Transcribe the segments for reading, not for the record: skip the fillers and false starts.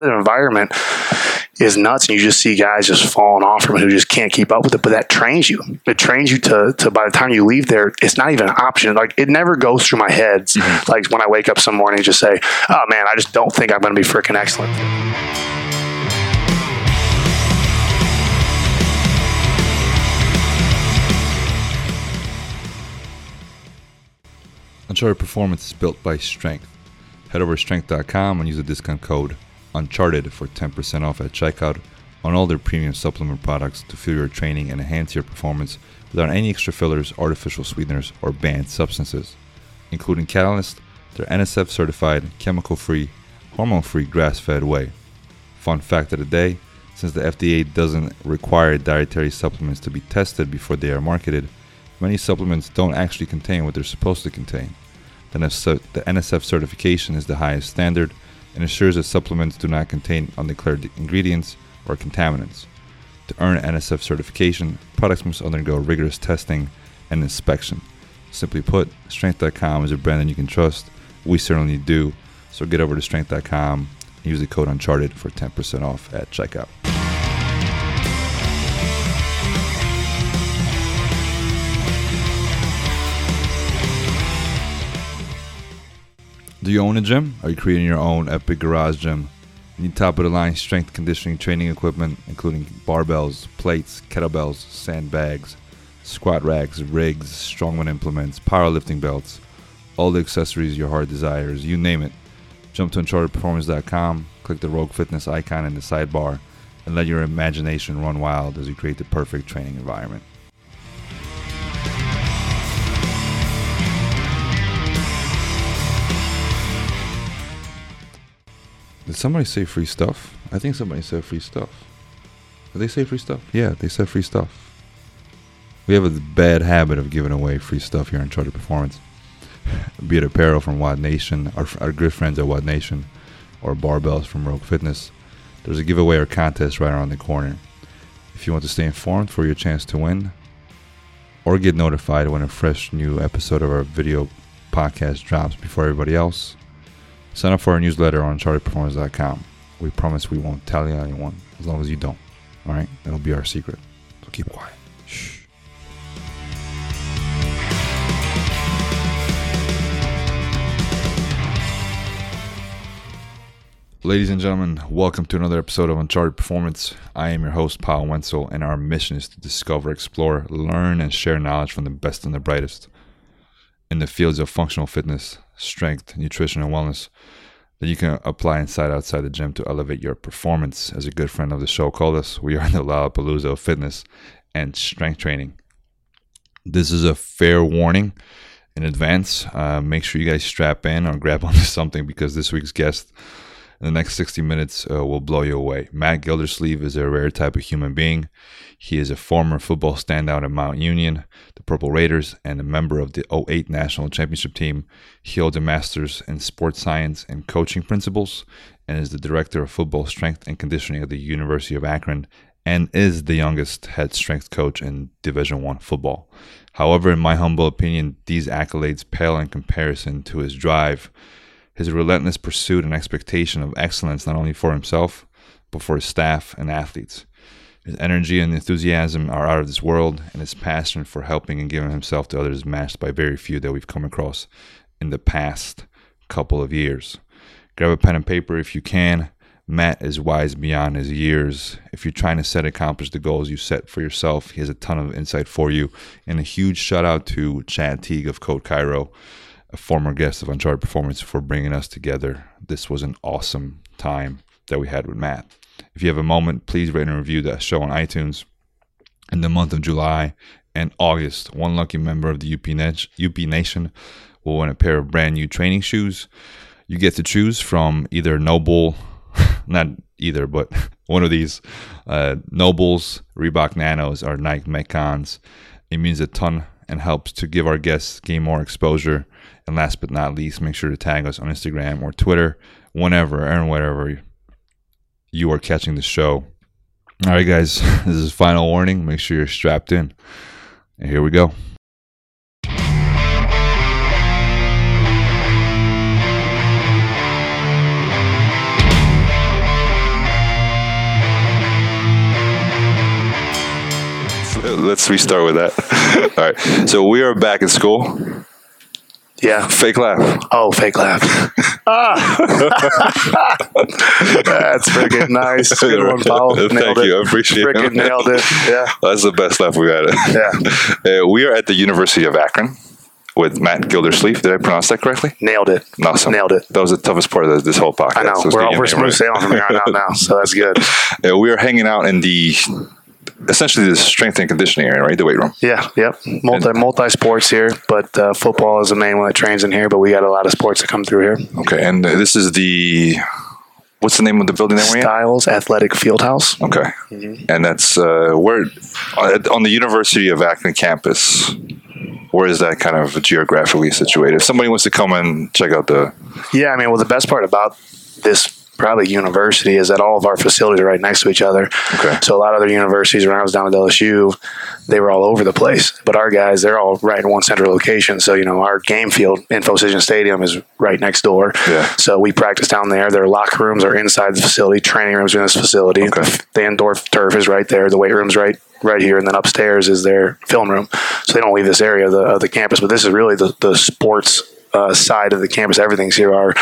The environment is nuts, and you just see guys just falling off from it who just can't keep up with it. But that trains you. It trains you to by the time you leave there, it's not even an option. Like, it never goes through my head. Like, when I wake up some morning, just say, oh man, I just don't think I'm going to be freaking excellent. Uncharted Performance is built by Strength. Head over to strength.com and use the discount code Uncharted for 10% off at checkout on all their premium supplement products to fuel your training and enhance your performance without any extra fillers, artificial sweeteners, or banned substances, including Catalyst, their NSF certified, chemical-free, hormone-free, grass-fed whey. Fun fact of the day, since the FDA doesn't require dietary supplements to be tested before they are marketed, many supplements don't actually contain what they're supposed to contain. The NSF certification is the highest standard and ensures that supplements do not contain undeclared ingredients or contaminants. To earn NSF certification, products must undergo rigorous testing and inspection. Simply put, Strength.com is a brand that you can trust. We certainly do. So get over to Strength.com and use the code Uncharted for 10% off at checkout. Do you own a gym? Are you creating your own epic garage gym? You need top-of-the-line strength conditioning training equipment, including barbells, plates, kettlebells, sandbags, squat racks, rigs, strongman implements, powerlifting belts, all the accessories your heart desires, you name it. Jump to UnchartedPerformance.com, click the Rogue Fitness icon in the sidebar, and let your imagination run wild as you create the perfect training environment. Did somebody say free stuff? I think somebody said free stuff. Did they say free stuff? Yeah, they said free stuff. We have a bad habit of giving away free stuff here on Uncharted Performance. Be it apparel from WOD Nation, our good friends at WOD Nation, or barbells from Rogue Fitness. There's a giveaway or contest right around the corner. If you want to stay informed for your chance to win, or get notified when a fresh new episode of our video podcast drops before everybody else, sign up for our newsletter on UnchartedPerformance.com. We promise we won't tell you anyone as long as you don't. All right? That'll be our secret. So keep quiet. Shh. Ladies and gentlemen, welcome to another episode of Uncharted Performance. I am your host, Paul Wenzel, and our mission is to discover, explore, learn, and share knowledge from the best and the brightest in the fields of functional fitness, strength, nutrition, and wellness that you can apply outside the gym to elevate your performance. As a good friend of the show called us, we are in the Lollapalooza of fitness and strength training. This is a fair warning in advance. Make sure you guys strap in or grab onto something, because this week's guest in the next 60 minutes will blow you away. Matt Gildersleeve is a rare type of human being. He is a former football standout at Mount Union, the Purple Raiders, and a member of the 2008 National Championship team. He holds a master's in sports science and coaching principles and is the director of football strength and conditioning at the University of Akron and is the youngest head strength coach in Division I football. However, in my humble opinion, these accolades pale in comparison to his drive, his relentless pursuit and expectation of excellence, not only for himself, but for his staff and athletes. His energy and enthusiasm are out of this world, and his passion for helping and giving himself to others is matched by very few that we've come across in the past couple of years. Grab a pen and paper if you can. Matt is wise beyond his years. If you're trying to accomplish the goals you set for yourself, he has a ton of insight for you. And a huge shout out to Chad Teague of Code Cairo, a former guest of Uncharted Performance, for bringing us together. This was an awesome time that we had with Matt. If you have a moment, please rate and review the show on iTunes. In the month of July and August, one lucky member of the UP Nation will win a pair of brand new training shoes. You get to choose from either Noble, not either, but one of these, Nobles, Reebok Nanos, or Nike Metcons. It means a ton and helps to give our guests gain more exposure. And last but not least, make sure to tag us on Instagram or Twitter whenever and wherever you are catching the show. All right, guys, this is final warning. Make sure you're strapped in. And here we go. let's restart with that. All right. So we are back in school. Yeah. Fake laugh. Oh, fake laugh. That's freaking nice. Good one, Paul. Thank you. I appreciate it. Freaking nailed it. Yeah. That's the best laugh we got. Yeah. We are at the University of Akron with Matt Gildersleeve. Did I pronounce that correctly? Nailed it. Awesome. Nailed it. That was the toughest part of this whole podcast. I know. So We're smooth sailing from here on out now, so that's good. We are hanging out in essentially the strength and conditioning area, right? The weight room. Yeah, yep. Multi sports here, but football is the main one that trains in here. But we got a lot of sports that come through here. Okay, and this is what's the name of the building that we're in? Styles Athletic Fieldhouse. Okay, and that's where on the University of Akron campus. Where is that kind of geographically situated? If somebody wants to come and check out Yeah, I mean, well, the best part about this probably university is that all of our facilities are right next to each other. Okay. So a lot of other universities, when I was down at LSU, they were all over the place. But our guys, they're all right in one central location. So, our game field, InfoCision Stadium, is right next door. Yeah. So we practice down there. Their locker rooms are inside the facility. Training rooms are in this facility. Okay. The indoor turf is right there. The weight room's right here, and then upstairs is their film room. So they don't leave this area of the campus. But this is really the sports side of the campus. Everything's here. Our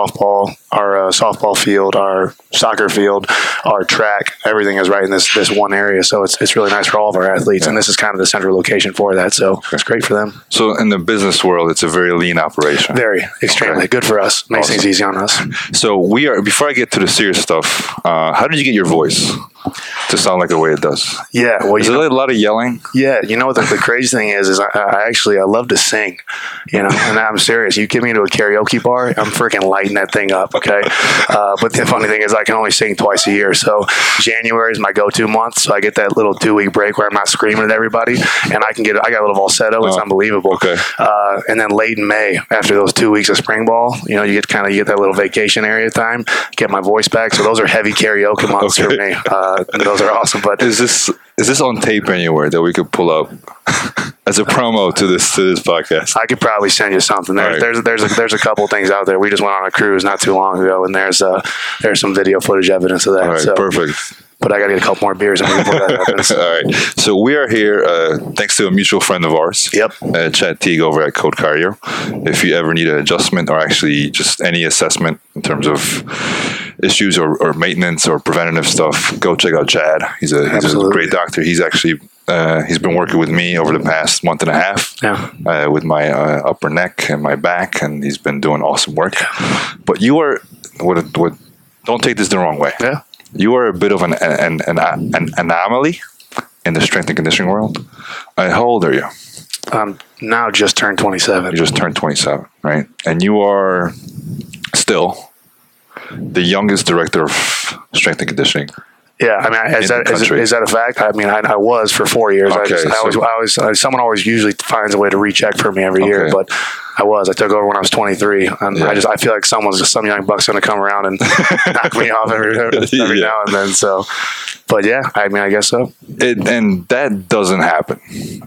softball field, our soccer field, our track, everything is right in this one area. So it's really nice for all of our athletes. Yeah. And this is kind of the central location for that. So it's great for them. So in the business world, it's a very lean operation. Very, extremely good for us. Makes things easy on us. So before I get to the serious stuff, how did you get your voice to sound like the way it does? Yeah. Well, is there a lot of yelling? Yeah. The crazy thing is I love to sing, and I'm serious. You get me into a karaoke bar, I'm freaking lighting that thing up. Okay. But the funny thing is I can only sing twice a year. So January is my go-to month. So I get that little 2-week break where I'm not screaming at everybody, and I got a little falsetto. It's unbelievable. Okay. And then late in May, after those 2 weeks of spring ball, you get that little vacation area time, get my voice back. So those are heavy karaoke months for me. And those are awesome. But is this on tape anywhere that we could pull up as a promo to this podcast? I could probably send you something. There's a couple things out there. We just went on a cruise not too long ago, and there's some video footage evidence of that. All right, perfect. But I got to get a couple more beers and we can put that evidence. All right. So we are here thanks to a mutual friend of ours. Yep. Chad Teague over at Code Cardio. If you ever need an adjustment or actually just any assessment in terms of issues or maintenance or preventative stuff, go check out Chad. He's a great doctor. He's actually he's been working with me over the past month and a half with my upper neck and my back, and he's been doing awesome work. But you are don't take this the wrong way. Yeah. You are a bit of an anomaly in the strength and conditioning world. How old are you? Now just turned 27. You just turned 27, right? And you are still the youngest director of strength and conditioning. Yeah, I mean, is that a fact? I mean, I was for 4 years. Okay, someone always usually finds a way to recheck for me every year, but I took over when I was 23, and I feel like some young buck's going to come around and knock me off every now and then. So, but yeah, I mean, I guess so. And that doesn't happen.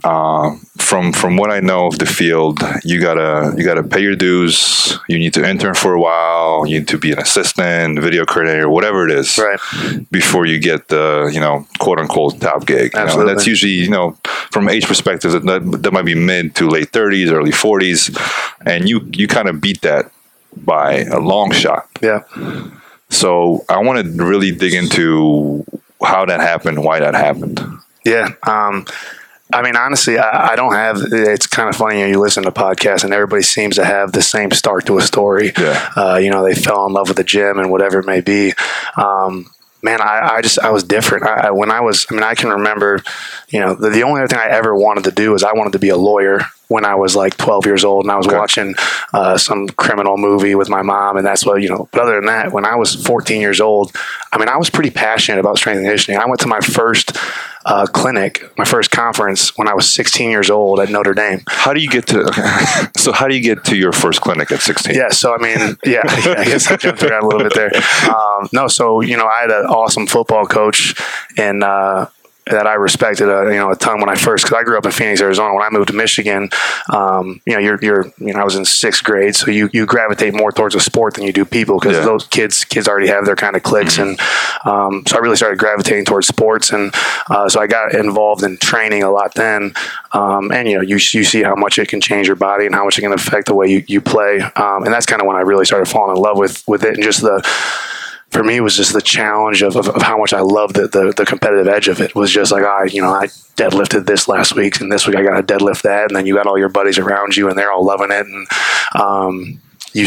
From what I know of the field, you gotta pay your dues. You need to intern for a while. You need to be an assistant, video coordinator, whatever it is, right, before you get the quote unquote top gig. Absolutely. That's usually from age perspective that might be mid to late 30s, early 40s, and you kind of beat that by a long shot. Yeah. So I want to really dig into how that happened, why that happened. Yeah. I mean, honestly, I don't have. It's kind of funny. You listen to podcasts, and everybody seems to have the same start to a story. Yeah. They fell in love with the gym and whatever it may be. Man, I was different. I can remember, the only other thing I ever wanted to do is I wanted to be a lawyer when I was like 12 years old, and I was watching some criminal movie with my mom, and that's what, but other than that, when I was 14 years old, I mean, I was pretty passionate about strength and conditioning. I went to my first clinic, my first conference when I was 16 years old at Notre Dame. How do you get to your first clinic at 16? Yeah. So, I mean, I guess I jumped around a little bit there. I had an awesome football coach that I respected a ton when I first, because I grew up in Phoenix, Arizona. When I moved to Michigan, I was in 6th grade, so you gravitate more towards a sport than you do people, because those kids already have their kind of cliques, and so I really started gravitating towards sports, and so I got involved in training a lot then, and you see how much it can change your body and how much it can affect the way you play, and that's kind of when I really started falling in love with it, and just for me, it was just the challenge of how much I loved the competitive edge of it. Was just like, I deadlifted this last week, and this week I got to deadlift that, and then you got all your buddies around you, and they're all loving it, and you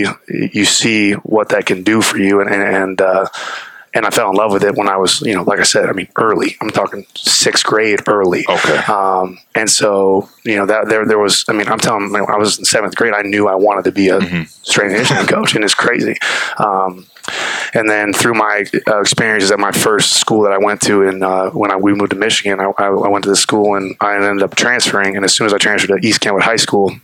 see what that can do for you, and I fell in love with it when I was, like I said, early. I'm talking 6th grade early. Okay. And so, that there was, I'm telling you, I was in 7th grade. I knew I wanted to be a strength and conditioning coach, and it's crazy. And then through my experiences at my first school that I went to, and when we moved to Michigan, I went to the school, and I ended up transferring. And as soon as I transferred to East Kentwood High School,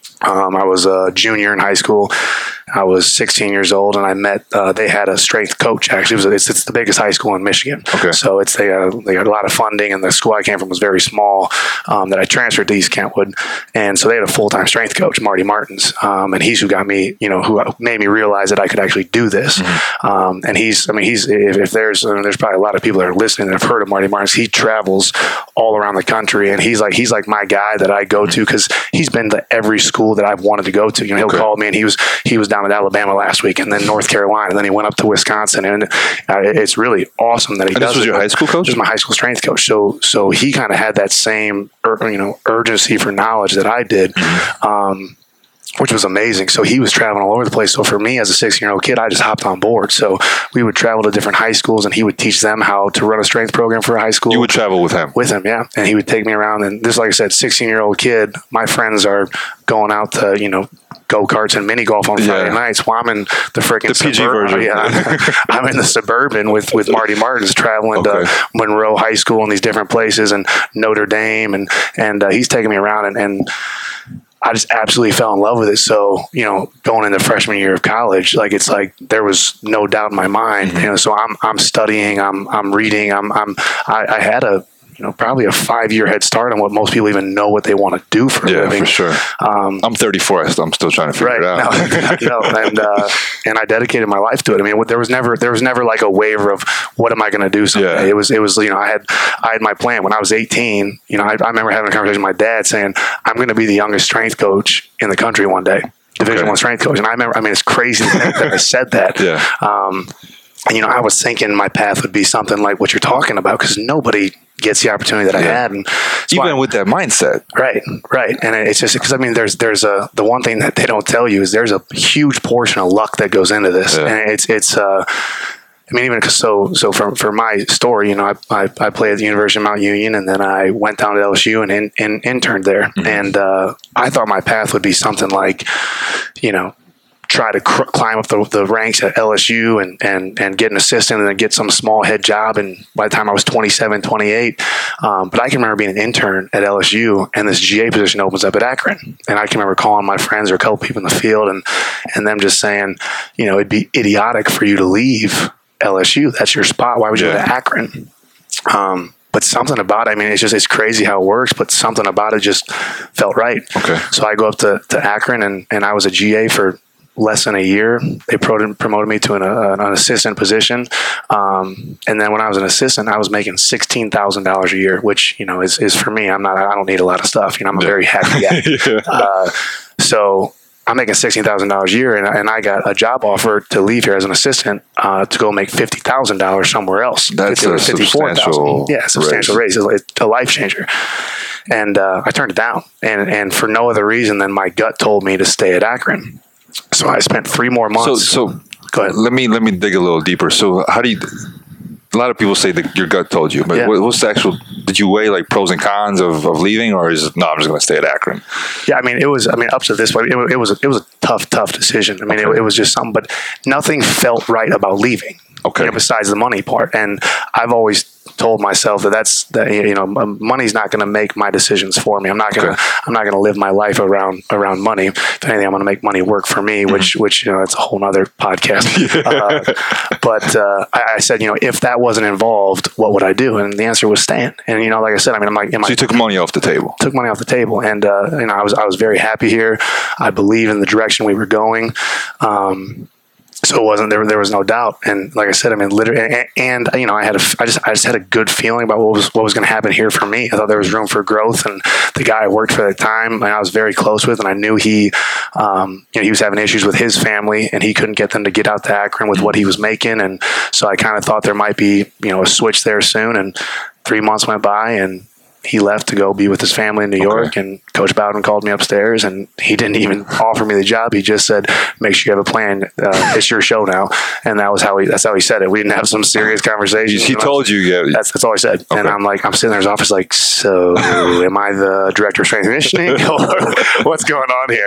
I was a junior in high school. I was 16 years old, and I met. They had a strength coach. Actually, it's the biggest high school in Michigan. Okay. So they got a lot of funding, and the school I came from was very small. That I transferred to East Kentwood, and so they had a full-time strength coach, Marty Martins, and he's who got me. Who made me realize that I could actually do this. And he's if there's probably a lot of people that are listening that have heard of Marty Martins. He travels all around the country, and he's like my guy that I go to, because he's been to every school that I've wanted to go to. He'll call me, and he was down in Alabama last week, and then North Carolina, and then he went up to Wisconsin, and it's really awesome that he does. This was your high school coach? This was my high school strength coach. So he kind of had that same urgency for knowledge that I did. Which was amazing. So he was traveling all over the place. So for me as a 16-year-old kid, I just hopped on board. So we would travel to different high schools, and he would teach them how to run a strength program for a high school. You would travel with him? With him, yeah. And he would take me around. And this, like I said, 16-year-old kid, my friends are going out to, go-karts and mini golf on Friday nights. Well, I'm in the freaking PG version. Yeah, I'm in the Suburban with Marty Martins, traveling to Monroe High School and these different places, and Notre Dame, and he's taking me around, and I just absolutely fell in love with it. So, going into freshman year of college, it's like there was no doubt in my mind. So I'm studying, I'm reading, I had probably a 5-year head start on what most people even know what they want to do for a living. Yeah, for sure. I'm 34, so I'm still trying to figure it out. And I dedicated my life to it. There was never like a waiver of what am I going to do someday. It was I had my plan when I was 18. I remember having a conversation with my dad saying, I'm going to be the youngest strength coach in the country one day, Division I strength coach. And I remember, it's crazy to think that I said that. Yeah. And I was thinking my path would be something like what you're talking about, because nobody gets the opportunity that I had, and even with that mindset, right. And it's just because there's the one thing that they don't tell you is there's a huge portion of luck that goes into this, and it's even because so for my story, I played at the University of Mount Union, and then I went down to LSU and interned there, and I thought my path would be something like, try to climb up the ranks at LSU and get an assistant and then get some small head job. And by the time I was 27, 28, but I can remember being an intern at LSU, and this GA position opens up at Akron. And I can remember calling my friends or a couple people in the field and them just saying, it'd be idiotic for you to leave LSU. That's your spot. Why would you go to Akron? But something about it, it's crazy how it works, but something about it just felt right. Okay. So I go up to Akron, and I was a GA for less than a year. They promoted me to an assistant position. And then when I was an assistant, I was making $16,000 a year, which, is for me, I don't need a lot of stuff. I'm a very happy guy. So I'm making $16,000 a year, and I got a job offer to leave here as an assistant to go make $50,000 somewhere else. That's a substantial raise. It's a life changer. And I turned it down, and for no other reason than my gut told me to stay at Akron. So I spent 3 more months. So go ahead. Let me dig a little deeper. So how do you? A lot of people say that your gut told you, but what's the actual? Did you weigh pros and cons of leaving, or is it no? I'm just going to stay at Akron. Yeah, it was. Up to this point, it was a tough decision. It was just something, but nothing felt right about leaving. Okay. Besides the money part, and I've always told myself that money's not going to make my decisions for me. I'm not going to live my life around money. If anything, I'm going to make money work for me, which that's a whole nother podcast. But I said, if that wasn't involved, what would I do? And the answer was staying. And like I said, so you took money off the table. Took money off the table, and I was very happy here. I believe in the direction we were going. So it wasn't there was no doubt. And like I said, literally, and I just had a good feeling about what was going to happen here for me. I thought there was room for growth, and the guy I worked for at the time, and I was very close with, and I knew he was having issues with his family, and he couldn't get them to get out to Akron with what he was making. And so I kind of thought there might be, a switch there soon. And 3 months went by, and he left to go be with his family in New York, and Coach Bowden called me upstairs, and he didn't even offer me the job. He just said, make sure you have a plan. It's your show now. And that's how he said it. We didn't have some serious conversations. He told you. Yeah. That's all I said. Okay. And I'm sitting there in his office like, so am I the director of strength and conditioning? Or what's going on here?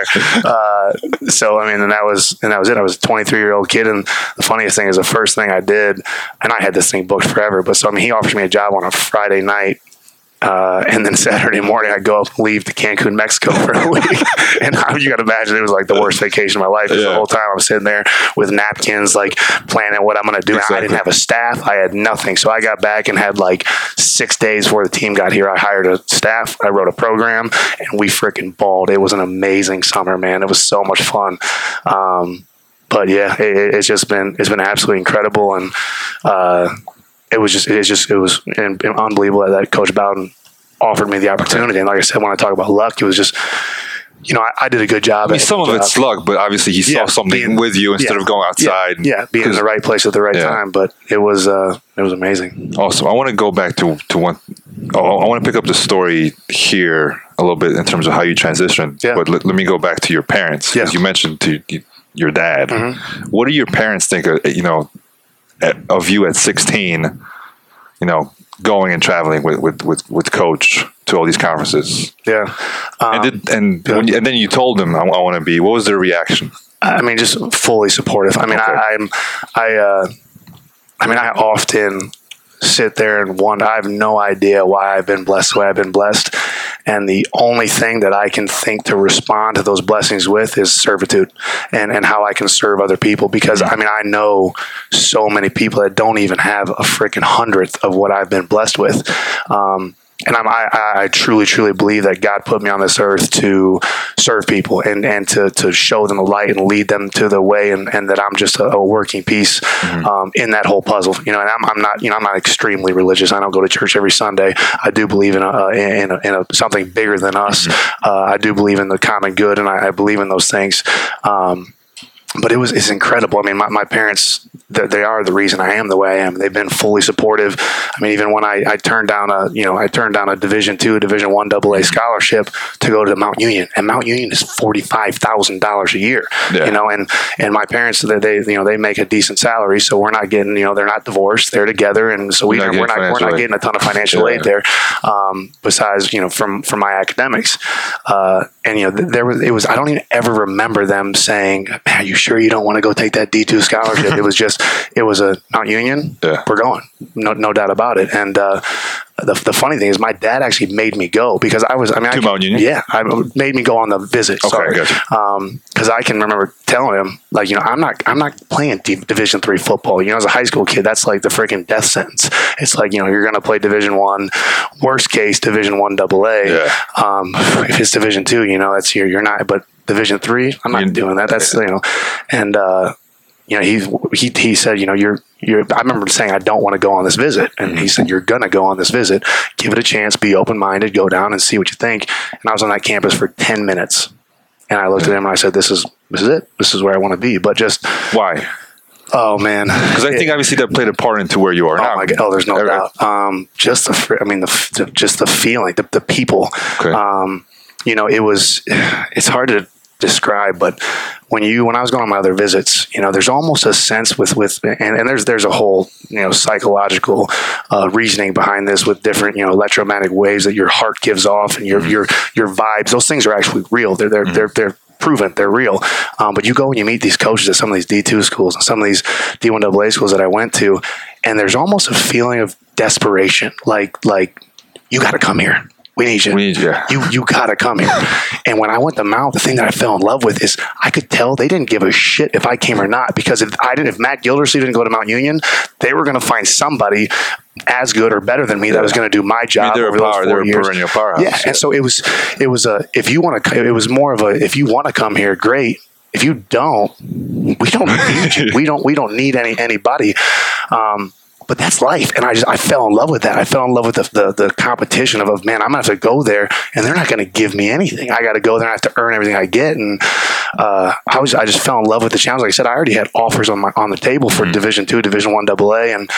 And that was it. I was a 23-year-old kid. And the funniest thing is the first thing I did, and I had this thing booked forever, but he offers me a job on a Friday night. And then Saturday morning, I go up and leave to Cancun, Mexico for a week. And you got to imagine it was like the worst vacation of my life. The whole time I'm sitting there with napkins, like planning what I'm going to do. Exactly. I didn't have a staff. I had nothing. So I got back and had like 6 days before the team got here. I hired a staff. I wrote a program, and we freaking balled. It was an amazing summer, man. It was so much fun. But yeah, it's been absolutely incredible. And, it was unbelievable that Coach Bowden offered me the opportunity. And like I said, when I talk about luck, it was just, I did a good job. Some of it's luck, but obviously he saw something with you instead of going outside. Being in the right place at the right time. But it was amazing. Awesome. I want to go back to one. I want to pick up the story here a little bit in terms of how you transitioned. Yeah. But let me go back to your parents. Because you mentioned to your dad. Mm-hmm. What do your parents think of you at 16, going and traveling with Coach to all these conferences? Yeah. And then you told them I want to be. What was their reaction? Just fully supportive. I often sit there and wonder. I have no idea why I've been blessed the way I've been blessed. And the only thing that I can think to respond to those blessings with is servitude and how I can serve other people. Because, I know so many people that don't even have a freaking 100th of what I've been blessed with. And I truly, truly believe that God put me on this earth to serve people and to show them the light and lead them to the way, and that I'm just a working piece in that whole puzzle. And I'm not extremely religious. I don't go to church every Sunday. I do believe in something bigger than us. I do believe in the common good, and I believe in those things. But it's incredible. My parents, they are the reason I am the way I am. They've been fully supportive. Even when I turned down a Division II, Division I AA scholarship to go to Mount Union, and Mount Union is $45,000 a year. Yeah. And my parents, they make a decent salary, so we're not getting, they're not divorced, they're together, and so we're not getting a ton of financial aid there. Besides, from my academics, it was. I don't even ever remember them saying, "Man, are you sure you don't want to go take that D2 scholarship?" It was a Mount Union. Yeah. We're going, no doubt about it. And the funny thing is, my dad actually made me go because to Mount Union. Yeah, made me go on the visit. Okay, sorry, gotcha. Because I can remember telling him, I'm not playing Division III football. As a high school kid, that's like the freaking death sentence. It's like, you're going to play Division I, worst case Division I AA. Yeah. If it's Division II, that's you're not. But Division III, I'm not doing that. That's and. He said, I remember saying, I don't want to go on this visit. And he said, you're going to go on this visit. Give it a chance. Be open-minded. Go down and see what you think. And I was on that campus for 10 minutes. And I looked at him and I said, this is it. This is where I want to be. But just... Why? Oh, man. Because I think obviously that played a part into where you are now. My God. Oh, there's no doubt. Just the feeling, the people. Okay. It's hard to describe, but when I was going on my other visits, there's almost a sense and there's a whole, psychological reasoning behind this with different, electromagnetic waves that your heart gives off and your vibes. Those things are actually real. They're proven, they're real. But you go and you meet these coaches at some of these D2 schools and some of these D1 AA schools that I went to, and there's almost a feeling of desperation, like you got to come here. We need you. You got to come here. And when I went to Mount, the thing that I fell in love with is I could tell they didn't give a shit if I came or not, because if Matt Gildersleeve didn't go to Mount Union, they were going to find somebody as good or better than me that was going to do my job. They're a perennial powerhouse. Yeah, and so it was more of a if you want to come here, great. If you don't, we don't need you. We don't need anybody. But that's life. And I fell in love with that. I fell in love with the competition of man, I'm going to have to go there and they're not going to give me anything. I got to go there and I have to earn everything I get. And I just fell in love with the challenge. Like I said, I already had offers on the table for Division II, Division I AA. And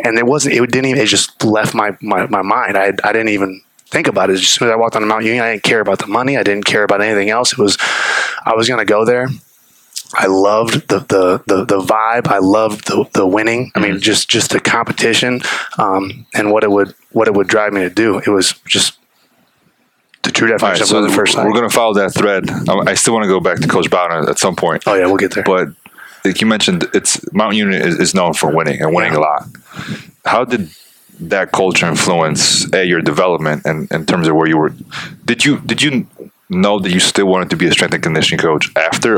it just left my mind. I didn't even think about it. As soon as I walked on Mount Union, I didn't care about the money. I didn't care about anything else. I was going to go there. I loved the vibe. I loved the winning. I mean, just the competition, and what it would drive me to do. It was just the true definition of the first time. We're going to follow that thread. I still want to go back to Coach Bowden at some point. Oh yeah, we'll get there. But like you mentioned, Mount Union is known for winning and winning a lot. How did that culture influence your development and in terms of where you were? Did you know that you still wanted to be a strength and conditioning coach after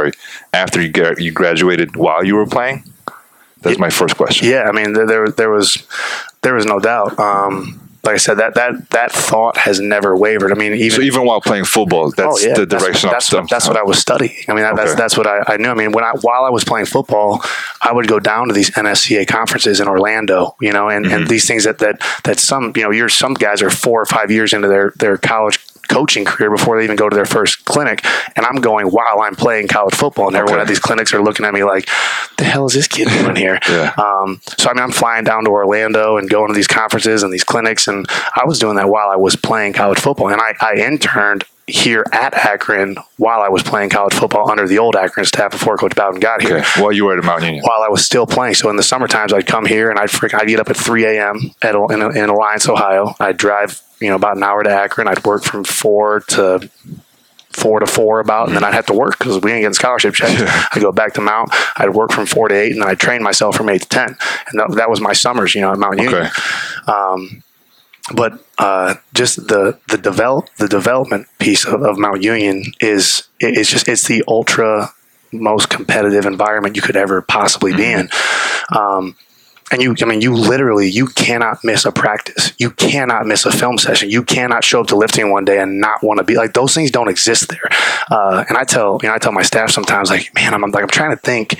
you graduated while you were playing? That's my first question. Yeah, I mean, there was no doubt. Like I said, that thought has never wavered. I mean, even while playing football, that's the direction that's what I was studying. I mean, that's what I knew. I mean, while I was playing football, I would go down to these NSCA conferences in Orlando, and these things that some some guys are 4 or 5 years into their college coaching career before they even go to their first clinic, and I'm going while I'm playing college football, and everyone at these clinics are looking at me like, the hell is this kid doing here? So I mean, I'm flying down to Orlando and going to these conferences and these clinics, and I was doing that while I was playing college football, and I interned here at Akron while I was playing college football under the old Akron staff before Coach Bowden got here. While you were at Mount Union. While I was still playing. So in the summer times, I'd come here and I'd get up at 3 a.m. in Alliance, Ohio. I'd drive about an hour to Akron. I'd work from 4 to 4 about, and then I'd have to work because we ain't getting scholarship checks. I'd go back to Mount. I'd work from 4 to 8, and then I'd train myself from 8 to 10. And that was my summers, at Mount Union. But just the development piece of Mount Union it's the ultra most competitive environment you could ever possibly be in. And you cannot miss a practice. You cannot miss a film session. You cannot show up to lifting one day and not want to be like, those things don't exist there. And I tell my staff sometimes, like, man, I'm trying to think,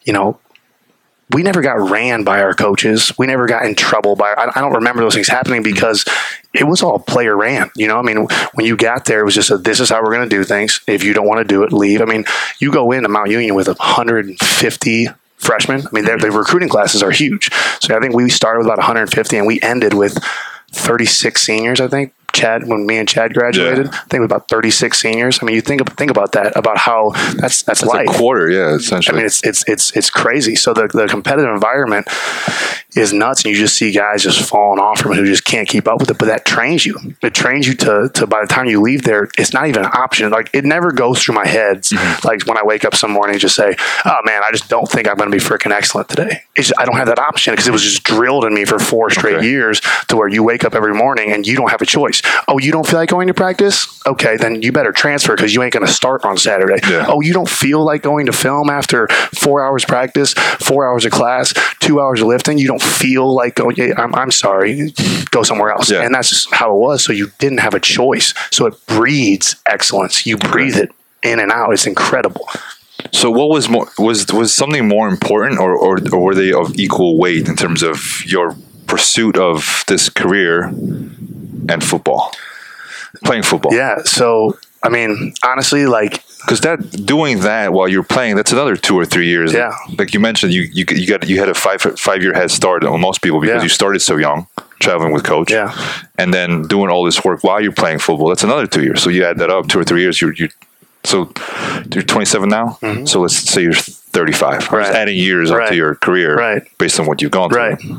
we never got ran by our coaches. We never got in trouble I don't remember those things happening because it was all player ran. I mean, when you got there, it was just this is how we're going to do things. If you don't want to do it, leave. I mean, you go into Mount Union with 150 freshmen. I mean, the recruiting classes are huge. So I think we started with about 150 and we ended with 36 seniors, I think. When me and Chad graduated, I think about 36 seniors. I mean, you think about that, about how that's life. A quarter, essentially. I mean, it's crazy. So the competitive environment is nuts, and you just see guys just falling off from it who just can't keep up with it. But that trains you. It trains you to by the time you leave there, it's not even an option. Like, it never goes through my head. Like, when I wake up some morning, just say, "Oh man, I just don't think I'm going to be freaking excellent today." I don't have that option because it was just drilled in me for 4 straight years to where you wake up every morning and you don't have a choice. Oh, you don't feel like going to practice? Okay, then you better transfer because you ain't going to start on Saturday. Oh, you don't feel like going to film after 4 hours practice, 4 hours of class, 2 hours of lifting? You don't feel like going? I'm sorry, go somewhere else. And that's just how it was. So you didn't have a choice. So it breeds excellence. You breathe it in and out. It's incredible. So what was more? Was something more important, or were they of equal weight in terms of your pursuit of this career and football? Playing football. Yeah. So, I mean, honestly, like, because doing that while you're playing, that's another 2 or 3 years. Like you mentioned, you had a 5-year head start on most people because you started so young, traveling with coach. And then doing all this work while you're playing football, that's another 2 years. So you add that up, 2 or 3 years. So you're 27 now. So let's say you're 35. Just adding years onto your career based on what you've gone through.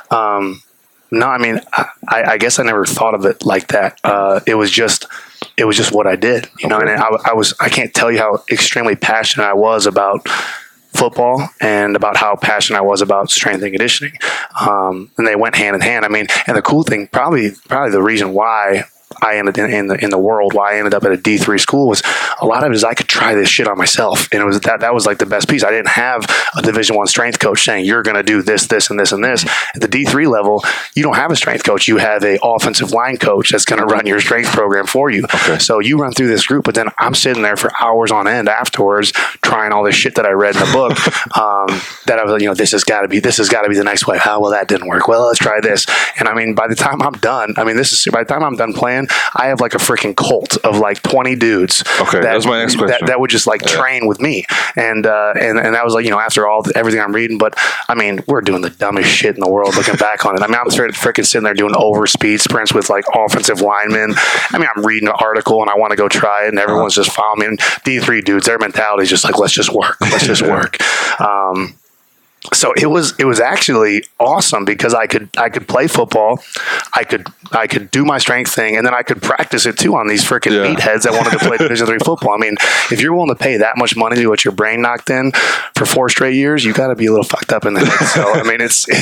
No, I mean, I guess I never thought of it like that. It was just what I did, and I can't tell you how extremely passionate I was about football and about how passionate I was about strength and conditioning. And they went hand in hand. I mean, and the cool thing, probably the reason why I ended in the world, why I ended up at a D3 school, was a lot of it is I could try this shit on myself. And it was that was like the best piece. I didn't have a Division I strength coach saying, you're going to do this, this, and this, and this. At the D3 level, you don't have a strength coach. You have a offensive line coach that's going to run your strength program for you. Okay. So you run through this group, but then I'm sitting there for hours on end afterwards trying all this shit that I read in the book, that I was like, this has got to be the next way. Well, that didn't work. Well, let's try this. And I mean, by the time I'm done, by the time I'm done playing, I have like a freaking cult of like 20 dudes. Okay, that was my next question. That would just like train with me, and that was like after everything I'm reading. But I mean, we're doing the dumbest shit in the world looking back on it. I mean, I'm freaking sitting there doing overspeed sprints with like offensive linemen. I mean, I'm reading an article and I want to go try it, and everyone's just following me. And D3 dudes, their mentality is just like, let's just work, work. So it was actually awesome because I could play football, I could do my strength thing, and then I could practice it too on these freaking meatheads that wanted to play Division III football. I mean, if you're willing to pay that much money to get your brain knocked in for 4 straight years, you got to be a little fucked up in the head. So I mean,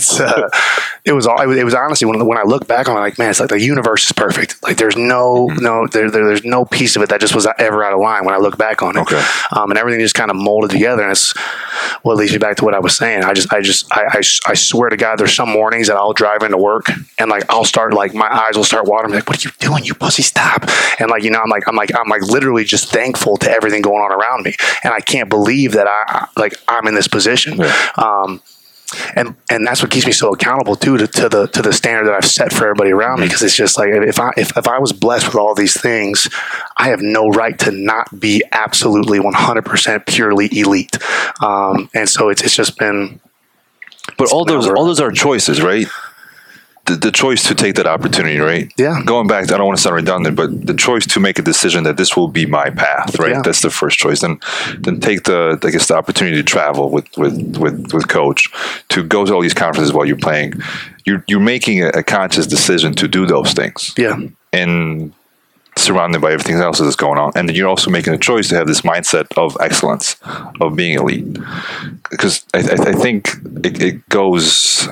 it was honestly when I look back on it, like, man, it's like the universe is perfect. Like there's there's no piece of it that just was ever out of line when I look back on it. Okay. And everything just kind of molded together, and it's what leads me back to what I was saying. I swear to God, there's some mornings that I'll drive into work and like I'll start like my eyes will start watering. I'm like, what are you doing, you pussy? Stop! And like I'm like literally just thankful to everything going on around me, and I can't believe that I'm in this position. Yeah. And that's what keeps me so accountable too to the standard that I've set for everybody around me, because it's just like if I was blessed with all these things, I have no right to not be absolutely 100% purely elite. And so it's just been. But all those are choices, right? The choice to take that opportunity, right? Yeah. Going back, I don't want to sound redundant, but the choice to make a decision that this will be my path, right? Yeah. That's the first choice. Then take the opportunity to travel with coach, to go to all these conferences while you're playing. You're making a conscious decision to do those things. Yeah. And surrounded by everything else that's going on. And then you're also making a choice to have this mindset of excellence, of being elite. Because I think it goes...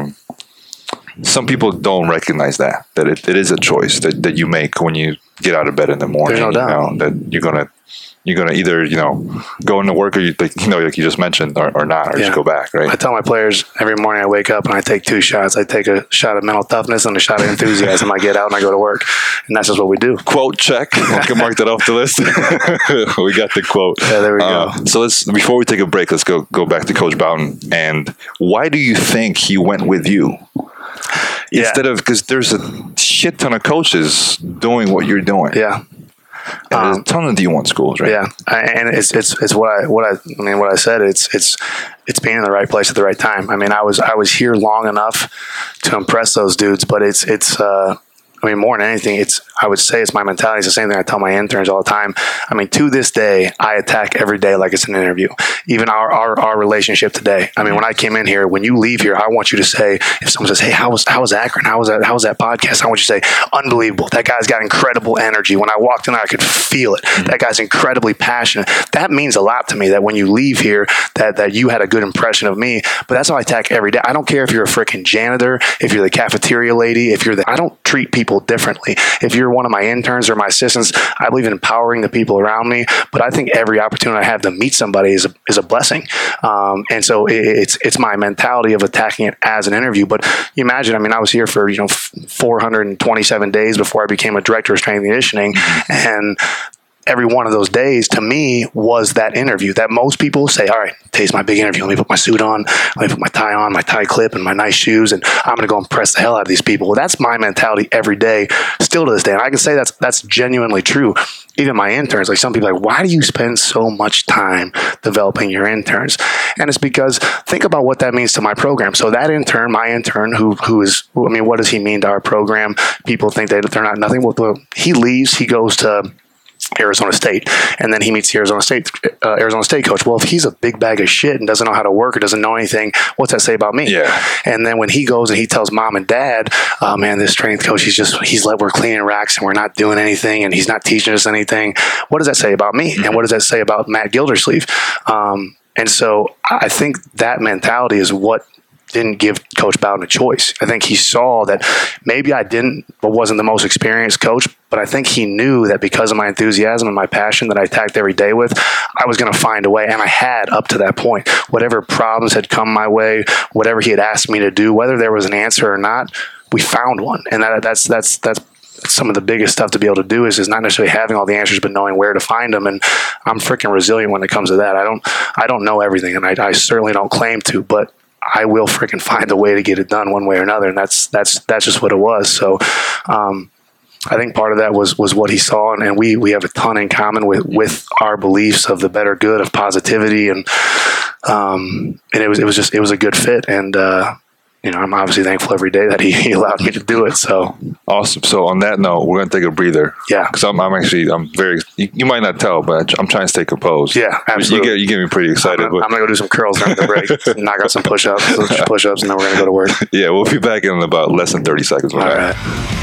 some people don't recognize that it is a choice that you make when you get out of bed in the morning. There's no doubt. That you're gonna either go into work or like you just mentioned or not, or just go back, right? I tell my players every morning I wake up and I take 2 shots. I take a shot of mental toughness and a shot of enthusiasm. I get out and I go to work, and that's just what we do. Quote check. I can mark that off the list. We got the quote. Yeah, there we go. So before we take a break, let's go back to Coach Bowden. And why do you think he went with you? Yeah. Instead of, because there's a shit ton of coaches doing what you're doing. Yeah. And there's a ton of D1 schools, right? Yeah. And it's what I said, it's being in the right place at the right time. I mean, I was here long enough to impress those dudes, but it's more than anything, I would say it's my mentality. It's the same thing I tell my interns all the time. I mean, to this day, I attack every day like it's an interview. Even our relationship today. I mean, when I came in here, when you leave here, I want you to say, if someone says, "Hey, how was Akron? How was that podcast?" I want you to say, "Unbelievable. That guy's got incredible energy." When I walked in, I could feel it. That guy's incredibly passionate. That means a lot to me. That when you leave here, that you had a good impression of me. But that's how I attack every day. I don't care if you're a freaking janitor, if you're the cafeteria lady, I don't treat people differently. If you're one of my interns or my assistants, I believe in empowering the people around me, but I think every opportunity I have to meet somebody is a blessing. And so it's my mentality of attacking it as an interview. But you imagine, I mean, I was here for 427 days before I became a director of strength and conditioning, and every one of those days to me was that interview that most people say, all right, today's my big interview. Let me put my suit on. Let me put my tie on, my tie clip, and my nice shoes, and I'm going to go impress the hell out of these people. Well, that's my mentality every day, still to this day. And I can say that's genuinely true. Even my interns, like some people are like, why do you spend so much time developing your interns? And it's because think about what that means to my program. So that intern, my intern, who is, I mean, what does he mean to our program? People think they're not nothing. Well, he leaves, he goes to Arizona State, and then he meets the Arizona State coach. Well, if he's a big bag of shit and doesn't know how to work or doesn't know anything, what's that say about me? Yeah. And then when he goes and he tells mom and dad, oh man, this strength coach, we're cleaning racks and we're not doing anything and he's not teaching us anything. What does that say about me? Mm-hmm. And what does that say about Matt Gildersleeve? And so I think that mentality is what didn't give Coach Bowden a choice. I think he saw that maybe I wasn't the most experienced coach, but I think he knew that because of my enthusiasm and my passion that I attacked every day with, I was going to find a way. And I had up to that point. Whatever problems had come my way, whatever he had asked me to do, whether there was an answer or not, we found one. And that's some of the biggest stuff to be able to do is not necessarily having all the answers, but knowing where to find them. And I'm freaking resilient when it comes to that. I don't know everything, and I certainly don't claim to, but I will freaking find a way to get it done one way or another. And that's just what it was. So, I think part of that was what he saw, and we have a ton in common with our beliefs of the better good, of positivity, and it was a good fit. And, I'm obviously thankful every day that he allowed me to do it. So awesome. So on that note, we're going to take a breather. Yeah. Because I'm very, you might not tell, but I'm trying to stay composed. Yeah, absolutely. You get me pretty excited. I'm going to go do some curls during the break, knock out some push-ups, and then we're going to go to work. Yeah, we'll be back in about less than 30 seconds. All right.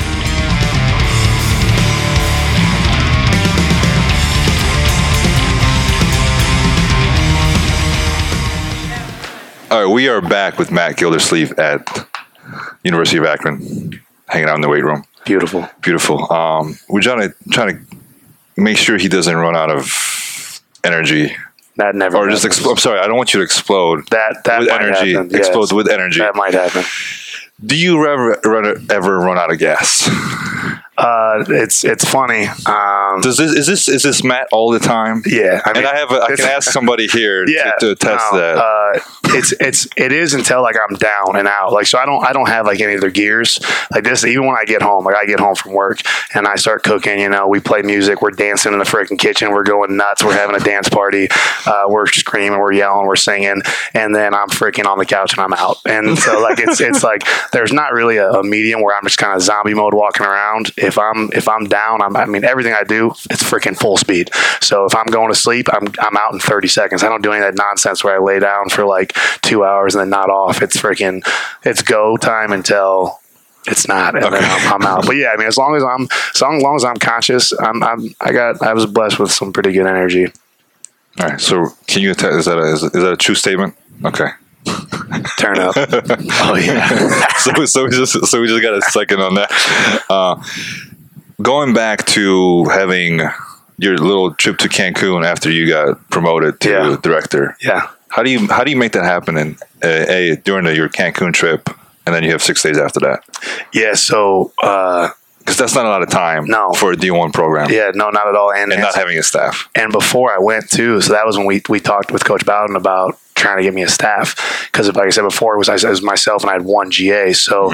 All right, we are back with Matt Gildersleeve at University of Akron, hanging out in the weight room. Beautiful. We're trying to make sure he doesn't run out of energy. That never. Or just explode. I'm sorry, I don't want you to explode. That with might energy. Happen. Explode yes. with energy. That might happen. Do you ever run out of gas? It's funny. Is this Matt all the time? Yeah, I can ask somebody here to test that. It is until like I'm down and out. Like, so I don't have like any other gears like this. Even when I get home, like I get home from work and I start cooking. We play music. We're dancing in the freaking kitchen. We're going nuts. We're having a dance party. We're screaming. We're yelling. We're singing. And then I'm freaking on the couch and I'm out. And so like it's like there's not really a medium where I'm just kind of zombie mode walking around. If I'm down, everything I do, it's freaking full speed. So if I'm going to sleep, I'm out in 30 seconds. I don't do any of that nonsense where I lay down for like 2 hours and then not off. It's go time until it's not, and then I'm out. But yeah, as long as I'm conscious, I was blessed with some pretty good energy. All right. So can you is that a true statement? Okay. Turn up. Oh yeah. so we just got a second on that. Going back to having your little trip to Cancun after you got promoted to director. Yeah. How do you make that happen during your Cancun trip, and then you have 6 days after that? Yeah. So. Because that's not a lot of time for a D1 program. Yeah, no, not at all. And not having a staff. And before I went too, so that was when we talked with Coach Bowden about trying to get me a staff. Because like I said before, it was myself and I had one GA. So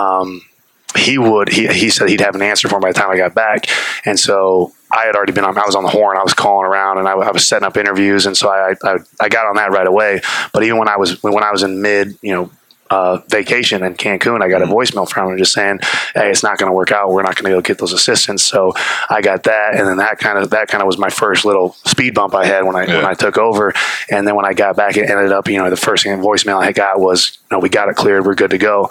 he said he'd have an answer for me by the time I got back. And so I had already I was on the horn. I was calling around and I was setting up interviews. And so I got on that right away. But even when I was in mid, vacation in Cancun, I got a voicemail from him just saying, "Hey, it's not going to work out. We're not going to be able to get those assistants." So I got that, and then that kind of was my first little speed bump I had when I took over. And then when I got back, it ended up, the first thing voicemail I got was, "We got it cleared. We're good to go."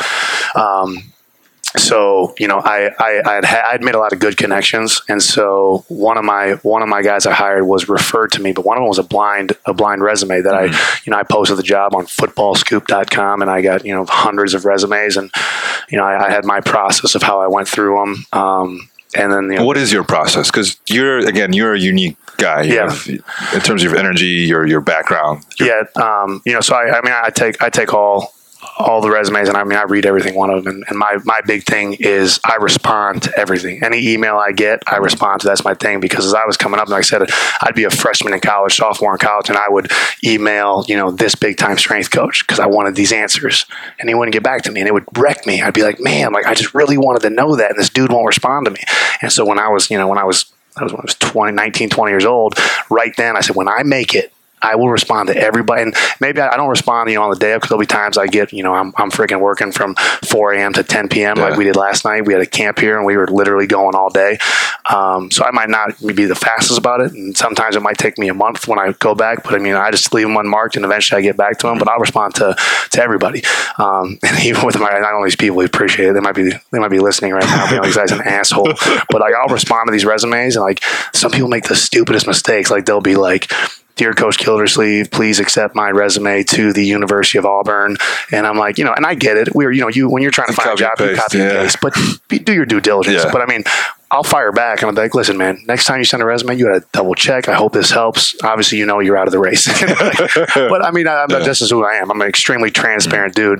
So, I'd made a lot of good connections. And so one of my guys I hired was referred to me, but one of them was a blind resume that I posted the job on footballscoop.com, and I got, hundreds of resumes, and, I had my process of how I went through them. And then, what is your process? Cause you're a unique guy. In terms of your energy, your background. So I take all the resumes, and I read everything one of them. And my big thing is I respond to everything. Any email I get, I respond to. That's my thing, because as I was coming up, and like I said, I'd be a freshman in college, sophomore in college, and I would email, this big time strength coach because I wanted these answers, and he wouldn't get back to me, and it would wreck me. I'd be like, man, I just really wanted to know that, and this dude won't respond to me. And so when I was 19, 20 years old, right then I said, when I make it, I will respond to everybody. And maybe I don't respond, on the day up, because there'll be times I get, I'm freaking working from 4 a.m. to 10 p.m. like we did last night. We had a camp here and we were literally going all day. So I might not be the fastest about it. And sometimes it might take me a month when I go back, but I just leave them unmarked and eventually I get back to them, but I'll respond to everybody. And even with not only these people who appreciate it, they might be listening right now, being like, this guy's an asshole, but I'll respond to these resumes, and some people make the stupidest mistakes. They'll be like, dear Coach Gildersleeve, please accept my resume to the University of Auburn. And I'm like, and I get it. We're, when you're trying to find a job, you copy and paste, but do your due diligence. Yeah. But I mean, I'll fire back and I'm like, listen, man, next time you send a resume, you got to double check. I hope this helps. Obviously, you're out of the race. But I mean, this is who I am. I'm an extremely transparent dude.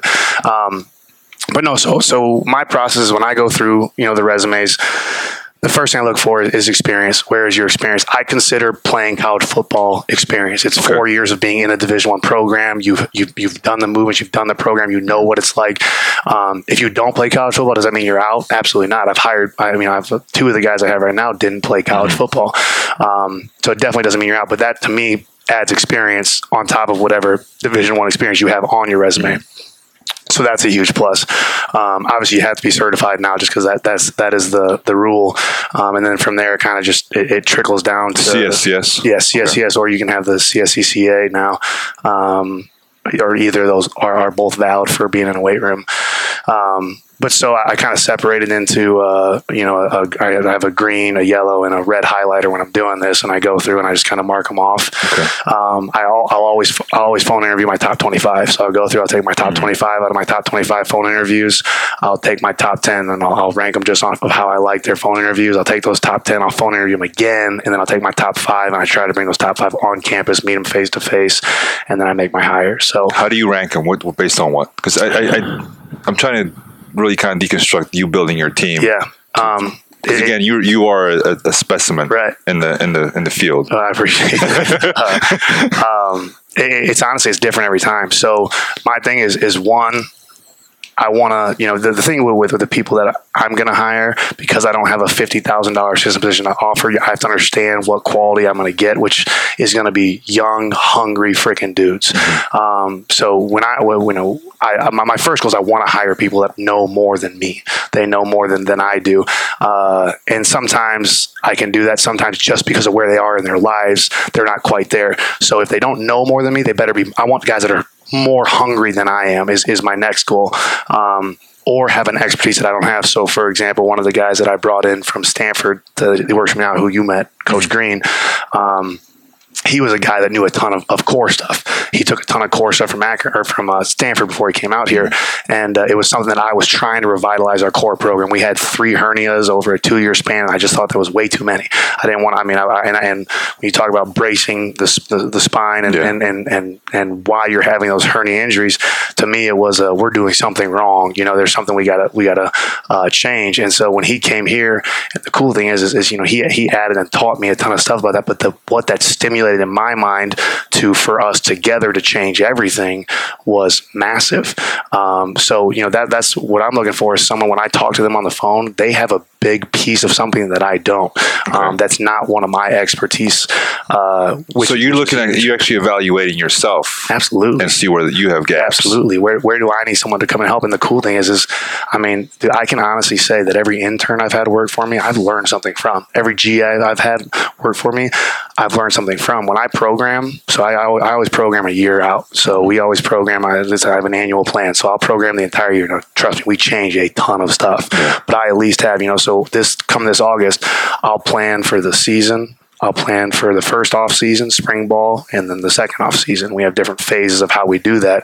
But no, so my process is when I go through, the resumes, the first thing I look for is experience. Where is your experience? I consider playing college football experience. It's 4 years of being in a Division I program. You've done the movements, you've done the program, you know what it's like. If you don't play college football, does that mean you're out? Absolutely not. I've two of the guys I have right now didn't play college football. So it definitely doesn't mean you're out. But that to me adds experience on top of whatever Division I experience you have on your resume. So that's a huge plus. Obviously, you have to be certified now, just because that is the rule. And then from there, it kind of just it trickles down to CSCS. CSCS, or you can have the CSCCA now, or either of those are both valid for being in a weight room. But so I kind of separated into, I have a green, a yellow, and a red highlighter when I'm doing this, and I go through and I just kind of mark them off. Okay. I'll always phone interview my top 25. So I'll go through, I'll take my top 25 out of my top 25 phone interviews. I'll take my top 10 and I'll rank them just off of how I like their phone interviews. I'll take those top 10, I'll phone interview them again, and then I'll take my top 5 and I try to bring those top 5 on campus, meet them face to face, and then I make my hire. So how do you rank them? What based on what? Because I'm trying to really kind of deconstruct you building your team. Yeah. Again, you are a specimen, right, in the field. I appreciate that. It's honestly, it's different every time. So my thing is one, I want to, the thing with the people that I'm going to hire, because I don't have a $50,000 assistant position to offer, I have to understand what quality I'm going to get, which is going to be young, hungry, freaking dudes. So when my first goal is I want to hire people that know more than me. They know more than I do. And sometimes I can do that. Sometimes just because of where they are in their lives, they're not quite there. So if they don't know more than me, they better be, I want guys that are more hungry than I am is my next goal, or have an expertise that I don't have. So for example, one of the guys that I brought in from Stanford that works for me now, who you met, Coach Green, he was a guy that knew a ton of core stuff. He took a ton of core stuff from Stanford before he came out here, and it was something that I was trying to revitalize our core program. We had 3 hernias over a 2-year span, and I just thought that was way too many. I didn't want. And when you talk about bracing the spine and why you're having those hernia injuries, to me it was we're doing something wrong. There's something we gotta change. And so when he came here, and the cool thing is he added and taught me a ton of stuff about that. But what that stimulated in my mind for us together to change everything was massive. So that's what I'm looking for, is someone, when I talk to them on the phone, they have a big piece of something that I don't. That's not one of my expertise. So you're actually evaluating yourself, absolutely, and see where you have gaps. Absolutely. Where do I need someone to come and help? And the cool thing is I can honestly say that every intern I've had work for me, I've learned something from. Every GA I've had work for me, I've learned something from. When I program, so I always program a year out. So we always program. I have an annual plan, so I'll program the entire year. Trust me, we change a ton of stuff. Yeah. But I at least have, so this August, I'll plan for the season. I'll plan for the first off season, spring ball, and then the second off season. We have different phases of how we do that.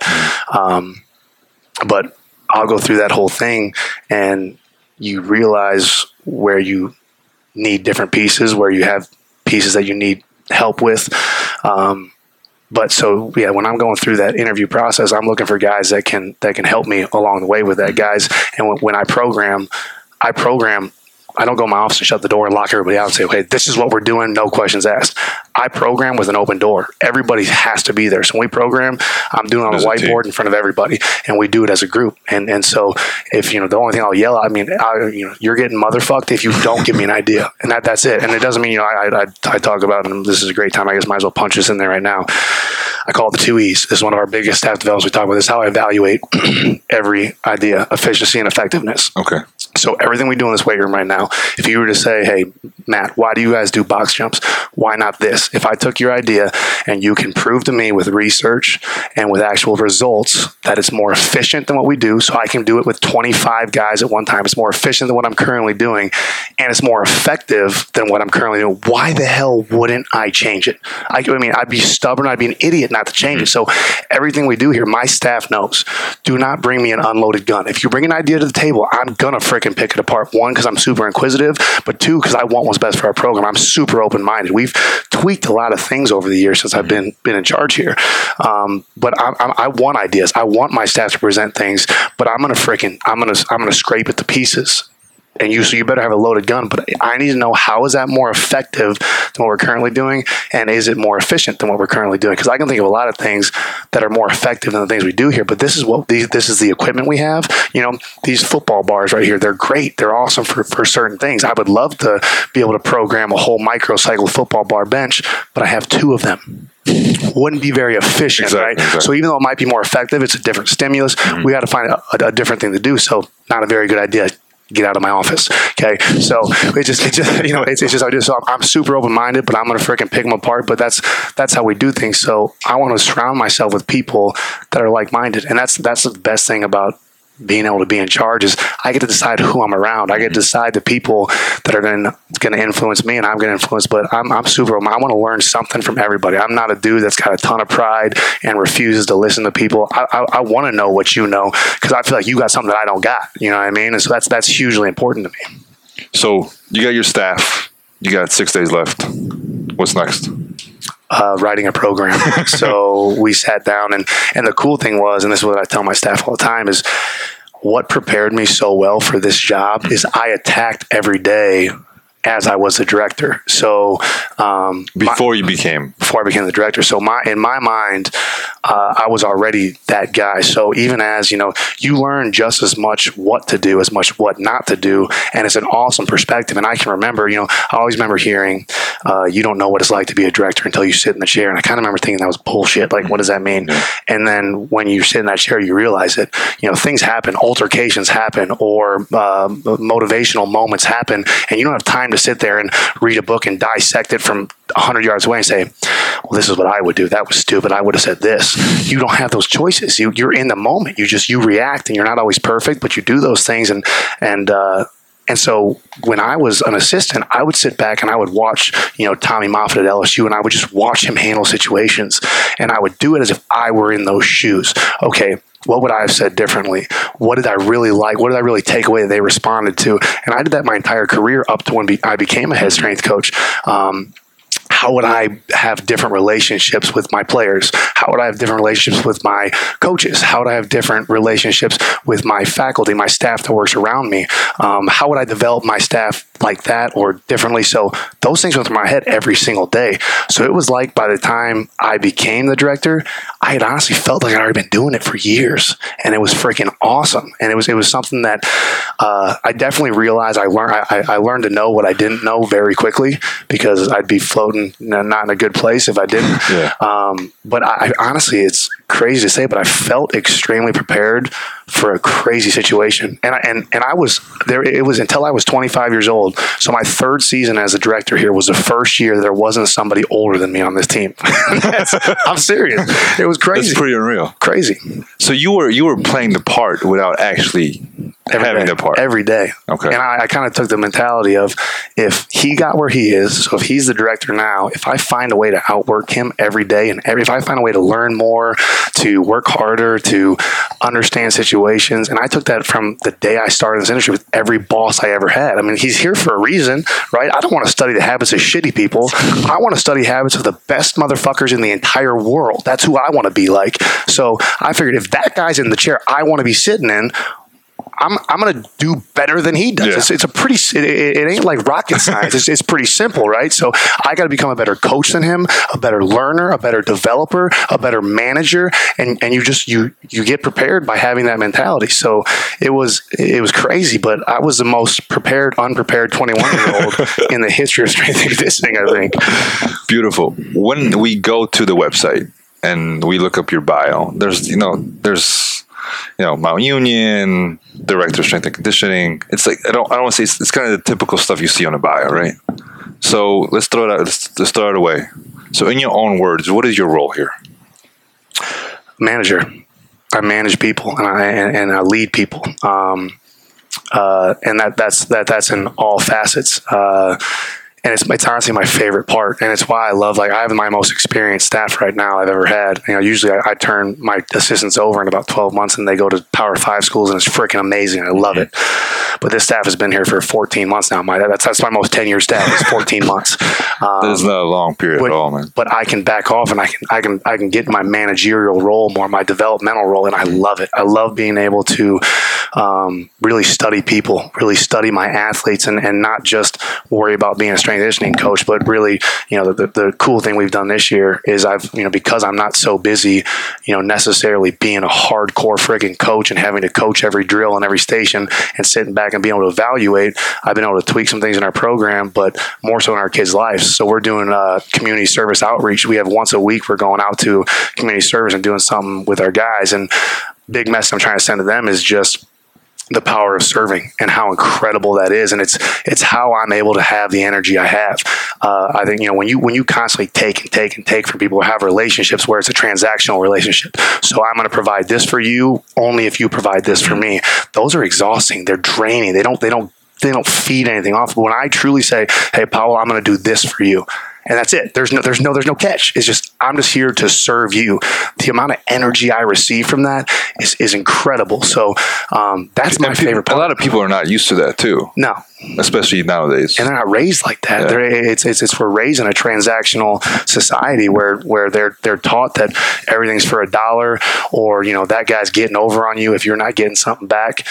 But I'll go through that whole thing, and you realize where you need different pieces, where you have pieces that you need help with. But so, yeah, when I'm going through that interview process, I'm looking for guys that can help me along the way with that, guys. And when I program, I don't go in my office and shut the door and lock everybody out and say, okay, this is what we're doing, no questions asked. I program with an open door. Everybody has to be there. So when we program, I'm doing it on a whiteboard in front of everybody, and we do it as a group. And so if, the only thing I'll yell at, you're getting motherfucked if you don't give me an idea. And that's it. And it doesn't mean, I talk about, and this is a great time, I guess might as well punch this in there right now. I call it the 2 E's. This is one of our biggest staff developments. We talk about this, how I evaluate every idea, efficiency and effectiveness. Okay. So everything we do in this weight room right now, if you were to say, hey, Matt, why do you guys do box jumps? Why not this? this. If I took your idea and you can prove to me with research and with actual results that it's more efficient than what we do, so I can do it with 25 guys at one time, it's more efficient than what I'm currently doing, and it's more effective than what I'm currently doing, why the hell wouldn't I change it? I mean, I'd be stubborn. I'd be an idiot not to change it. So everything we do here, my staff knows, do not bring me an unloaded gun. If you bring an idea to the table, I'm going to freaking pick it apart. One, because I'm super inquisitive, but two, because I want what's best for our program. I'm super open-minded. We've tweaked a lot of things over the years since I've been in charge here. But I want ideas. I want my staff to present things, but I'm going to scrape it to pieces. And so you better have a loaded gun, but I need to know, how is that more effective than what we're currently doing, and is it more efficient than what we're currently doing? Because I can think of a lot of things that are more effective than the things we do here, but this is the equipment we have. These football bars right here, they're great. They're awesome for certain things. I would love to be able to program a whole microcycle football bar bench, but I have 2 of them. Wouldn't be very efficient, right? Exactly. So even though it might be more effective, it's a different stimulus. We got to find a different thing to do. So not a very good idea. Get out of my office. Okay. So it's just how I do it. So I'm super open-minded, but I'm going to freaking pick them apart. But that's how we do things. So I want to surround myself with people that are like-minded. And that's the best thing about being able to be in charge, is I get to decide who I'm around. I get to decide the people that are going to influence me, and I'm going to influence. But I'm super open. I want to learn something from everybody. I'm not a dude that's got a ton of pride and refuses to listen to people. I want to know what you know, because I feel like you got something that I don't got. You know what I mean? And so that's hugely important to me. So you got your staff. You got 6 days left. What's next? Writing a program. So we sat down, and the cool thing was, and this is what I tell my staff all the time, is what prepared me so well for this job is I attacked every day as I was the director. So before I became the director. So in my mind, I was already that guy. So even as, you learn just as much what to do, as much what not to do. And it's an awesome perspective. And I can remember, I always remember hearing, you don't know what it's like to be a director until you sit in the chair. And I kind of remember thinking that was bullshit. Like, what does that mean? And then when you sit in that chair, you realize it. Things happen, altercations happen, or motivational moments happen, and you don't have time to sit there and read a book and dissect it from 100 yards away and say, well, this is what I would do. That was stupid. I would have said this. You don't have those choices. You're in the moment. You react, and you're not always perfect, but you do those things. And so when I was an assistant, I would sit back and I would watch, Tommy Moffitt at LSU, and I would just watch him handle situations, and I would do it as if I were in those shoes. Okay, what would I have said differently? What did I really like? What did I really take away that they responded to? And I did that my entire career up to when I became a head strength coach. How would I have different relationships with my players? How would I have different relationships with my coaches? How would I have different relationships with my faculty, my staff that works around me? How would I develop my staff like that or differently? So those things went through my head every single day. So it was like by the time I became the director, I had honestly felt like I'd already been doing it for years, and it was freaking awesome. And it was something that I definitely realized I learned to know what I didn't know very quickly, because I'd be floating not in a good place if I didn't. Yeah. But I honestly, it's crazy to say, but I felt extremely prepared for a crazy situation. And I was there. It was until I was 25 years old. So my 3rd season as a director here was the first year there wasn't somebody older than me on this team. I'm serious. It was crazy. That's pretty unreal. Crazy. So you were playing the part without actually having the part every day. Okay. And I kind of took the mentality of, if he got where he is, so if he's the director now, if I find a way to outwork him every day, and if I find a way to learn more, to work harder, to understand situations, and I took that from the day I started in this industry with every boss I ever had. I mean, he's here for a reason, right? I don't want to study the habits of shitty people. I want to study habits of the best motherfuckers in the entire world. That's who I want to be like. So I figured, if that guy's in the chair I want to be sitting in, I'm going to do better than he does. Yeah. It's a pretty, it ain't like rocket science. It's pretty simple, right? So I got to become a better coach than him, a better learner, a better developer, a better manager. And you get prepared by having that mentality. So it was crazy, but I was the most unprepared 21-year-old in the history of strength and conditioning, I think. Beautiful. When we go to the website and we look up your bio, there's Mount Union, director of strength and conditioning. It's like, I don't want to say it's kind of the typical stuff you see on a bio, right? So let's throw it out. Let's throw it away. So in your own words, what is your role here? Manager. I manage people and I lead people. And that's in all facets. And it's honestly my favorite part, and it's why I love, like, I have my most experienced staff right now I've ever had. You know, usually I turn my assistants over in about 12 months, and they go to Power 5 schools, and it's freaking amazing. I love it. But this staff has been here for 14 months now. That's my most tenured staff. It's 14 months. That's not a long period at all, man. But I can back off, and I can get my managerial role more, my developmental role, and I love it. I love being able to really study people, really study my athletes, and not just worry about being a strength conditioning coach, but really, you know, the cool thing we've done this year is because I'm not so busy, you know, necessarily being a hardcore friggin' coach and having to coach every drill and every station and sitting back and being able to evaluate, I've been able to tweak some things in our program, but more so in our kids' lives. So we're doing community service outreach. We have once a week, we're going out to community service and doing something with our guys. And big message I'm trying to send to them is just the power of serving and how incredible that is. And it's how I'm able to have the energy I have. I think, you know, when you constantly take from people who have relationships where it's a transactional relationship. So I'm going to provide this for you only if you provide this for me. Those are exhausting. They're draining. They don't feed anything off. But when I truly say, hey, Powell, I'm going to do this for you, and that's it. There's no catch. It's just, I'm just here to serve you. The amount of energy I receive from that is incredible. So that's my favorite part. A lot of people are not used to that too. No. Especially nowadays. And they're not raised like that. Yeah. We're raised in a transactional society where they're taught that everything's for $1, or, you know, that guy's getting over on you if you're not getting something back.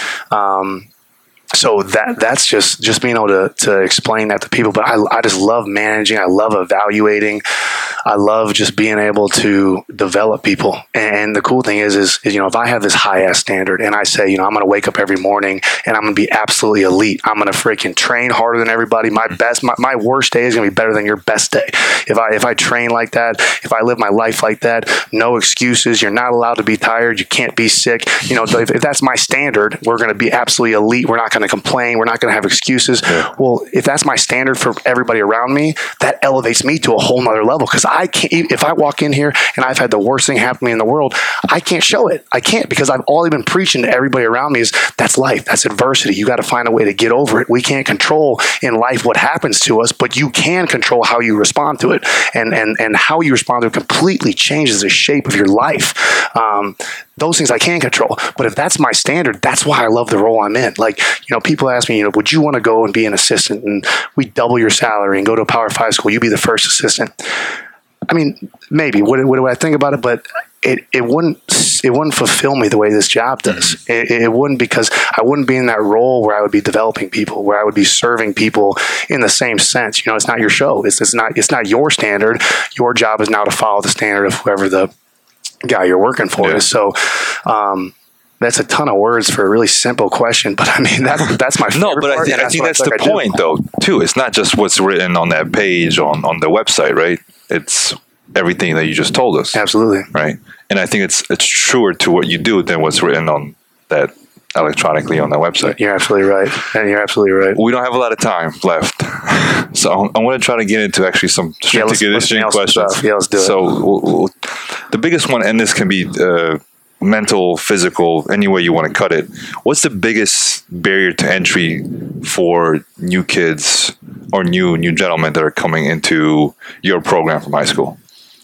So that's just being able to explain that to people. But I just love managing. I love evaluating. I love just being able to develop people. And the cool thing is, you know, if I have this high ass standard and I say, you know, I'm going to wake up every morning and I'm going to be absolutely elite. I'm going to freaking train harder than everybody. My worst day is going to be better than your best day. If I train like that, if I live my life like that, no excuses. You're not allowed to be tired. You can't be sick. You know, if that's my standard, we're going to be absolutely elite. We're not going to complain. We're not going to have excuses. Yeah. Well, if that's my standard for everybody around me, that elevates me to a whole nother level, because I can't, if I walk in here and I've had the worst thing happen to me in the world, I can't show it. I can't, because I've already been preaching to everybody around me is that's life. That's adversity. You got to find a way to get over it. We can't control in life what happens to us, but you can control how you respond to it. And how you respond to it completely changes the shape of your life. Those things I can control. But if that's my standard, that's why I love the role I'm in. Like, you know, people ask me, you know, would you want to go and be an assistant and we double your salary and go to a Power 5 school? You be the first assistant. I mean, maybe. What do I think about it? But it wouldn't fulfill me the way this job does. It wouldn't, because I wouldn't be in that role where I would be developing people, where I would be serving people in the same sense. You know, it's not your show. It's not your standard. Your job is now to follow the standard of whoever the guy you're working for is. So that's a ton of words for a really simple question, but I mean that's my favorite no, but part, I think that's the point, though. Too, it's not just what's written on that page on the website, right? It's everything that you just told us. Absolutely, right. And I think it's truer to what you do than what's written on that electronically on the website. You're absolutely right. And you're absolutely right. We don't have a lot of time left. So I'm going to try to get into actually some strength and conditioning questions. Yeah, let's do it. So the biggest one, and this can be mental, physical, any way you want to cut it. What's the biggest barrier to entry for new kids or new gentlemen that are coming into your program from high school?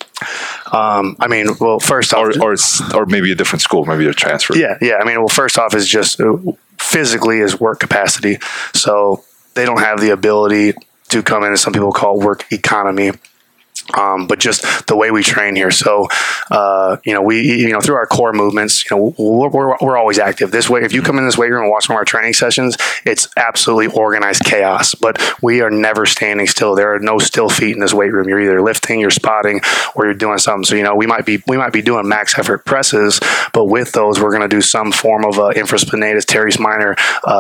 I mean, well, first off, or maybe a different school, maybe they're transferred. Yeah. I mean, well, first off is just physically is work capacity. So they don't have the ability to come in, as some people call work economy. But just the way we train here. So, through our core movements, we're always active. This way, if you come in this weight room and watch one of our training sessions, it's absolutely organized chaos, but we are never standing still. There are no still feet in this weight room. You're either lifting, you're spotting, or you're doing something. So, we might be doing max effort presses, but with those, we're going to do some form of infraspinatus, teres minor,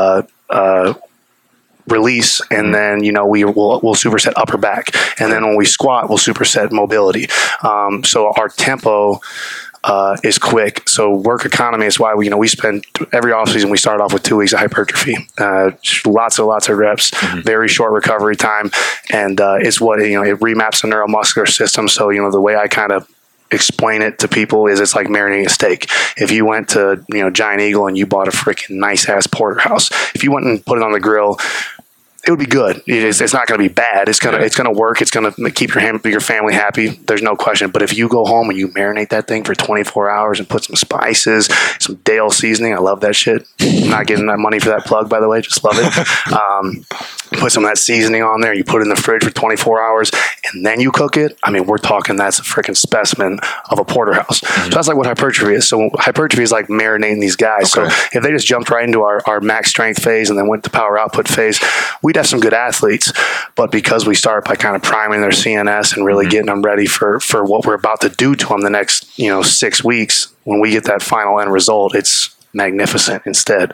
release, and then we'll superset upper back, and then when we squat we'll superset mobility. So our tempo is quick. So work economy is why we spend every offseason, we start off with 2 weeks of hypertrophy, lots of reps, very short recovery time. And it's what, it remaps the neuromuscular system. So, the way I kind of explain it to people is it's like marinating a steak. If you went to, Giant Eagle and you bought a freaking nice ass porterhouse, if you went and put it on the grill, it would be good. It's not going to be bad. It's going to work. It's going to keep your family happy. There's no question. But if you go home and you marinate that thing for 24 hours and put some spices, some Dale seasoning, I love that shit. I'm not getting that money for that plug, by the way. Just love it. Put some of that seasoning on there. You put it in the fridge for 24 hours, and then you cook it. I mean, we're talking that's a freaking specimen of a porterhouse. So that's like what hypertrophy is. So hypertrophy is like marinating these guys. Okay. So if they just jumped right into our max strength phase and then went to power output phase, we'd have some good athletes. But because we start by kind of priming their CNS and really getting them ready for what we're about to do to them the next 6 weeks, when we get that final end result, it's magnificent instead.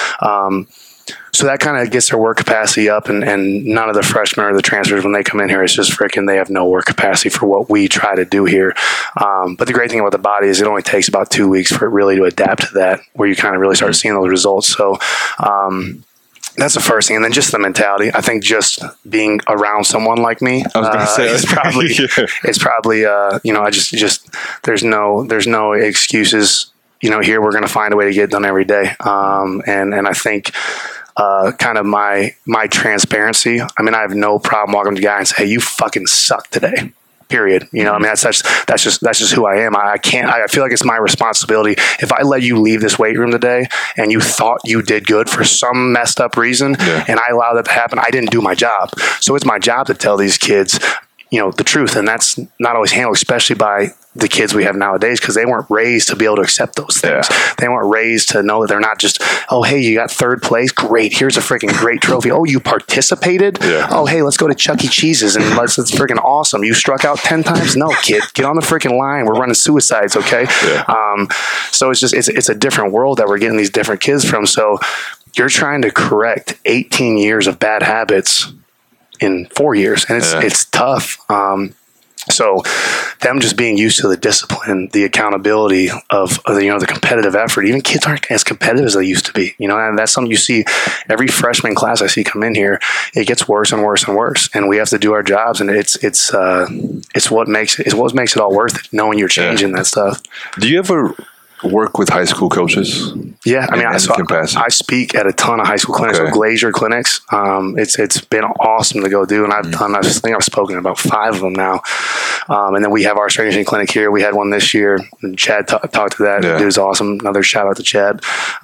So that kind of gets their work capacity up, and none of the freshmen or the transfers, when they come in here, it's just freaking, they have no work capacity for what we try to do here. But the great thing about the body is it only takes about 2 weeks for it really to adapt to that, where you kind of really start seeing those results. So that's the first thing. And then just the mentality. I think just being around someone like me, I was going to say, it's probably, I just there's no excuses. Here we're going to find a way to get it done every day. And I think, kind of my transparency. I mean, I have no problem walking to the guy and say, "Hey, you fucking suck today." Period. I mean, that's just who I am. I feel like it's my responsibility. If I let you leave this weight room today and you thought you did good for some messed up reason, and I allow that to happen, I didn't do my job. So it's my job to tell these kids, the truth. And that's not always handled, especially by the kids we have nowadays, because they weren't raised to be able to accept those things. They weren't raised to know that they're not just, oh, hey, you got third place. Great. Here's a freaking great trophy. Oh, you participated? Oh, hey, let's go to Chuck E. Cheese's and it's freaking awesome. You struck out 10 times? No, kid, get on the freaking line. We're running suicides. Okay. So it's a different world that we're getting these different kids from. So you're trying to correct 18 years of bad habits in 4 years. And it's tough. So them just being used to the discipline, the accountability of the competitive effort. Even kids aren't as competitive as they used to be, and that's something you see every freshman class I see come in here. It gets worse and worse and worse, and we have to do our jobs. And it's what makes it all worth it, knowing you're changing that stuff. Do you ever work with high school coaches? Yeah, I mean, I speak at a ton of high school clinics, so Glazier clinics. It's been awesome to go do, and I think I've spoken at about 5 of them now. And then we have our strength conditioning clinic here. We had one this year, and Chad talked to that. Yeah. Dude's awesome. Another shout out to Chad.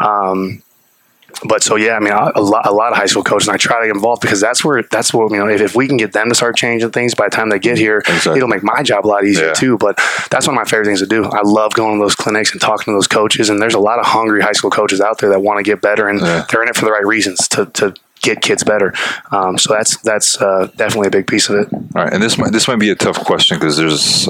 But so, yeah, I mean, a lot of high school coaches, and I try to get involved because that's what, if we can get them to start changing things by the time they get here, it'll make my job a lot easier too. But that's one of my favorite things to do. I love going to those clinics and talking to those coaches. And there's a lot of hungry high school coaches out there that want to get better, and they're in it for the right reasons to get kids better. So that's definitely a big piece of it. All right. And this might be a tough question because there's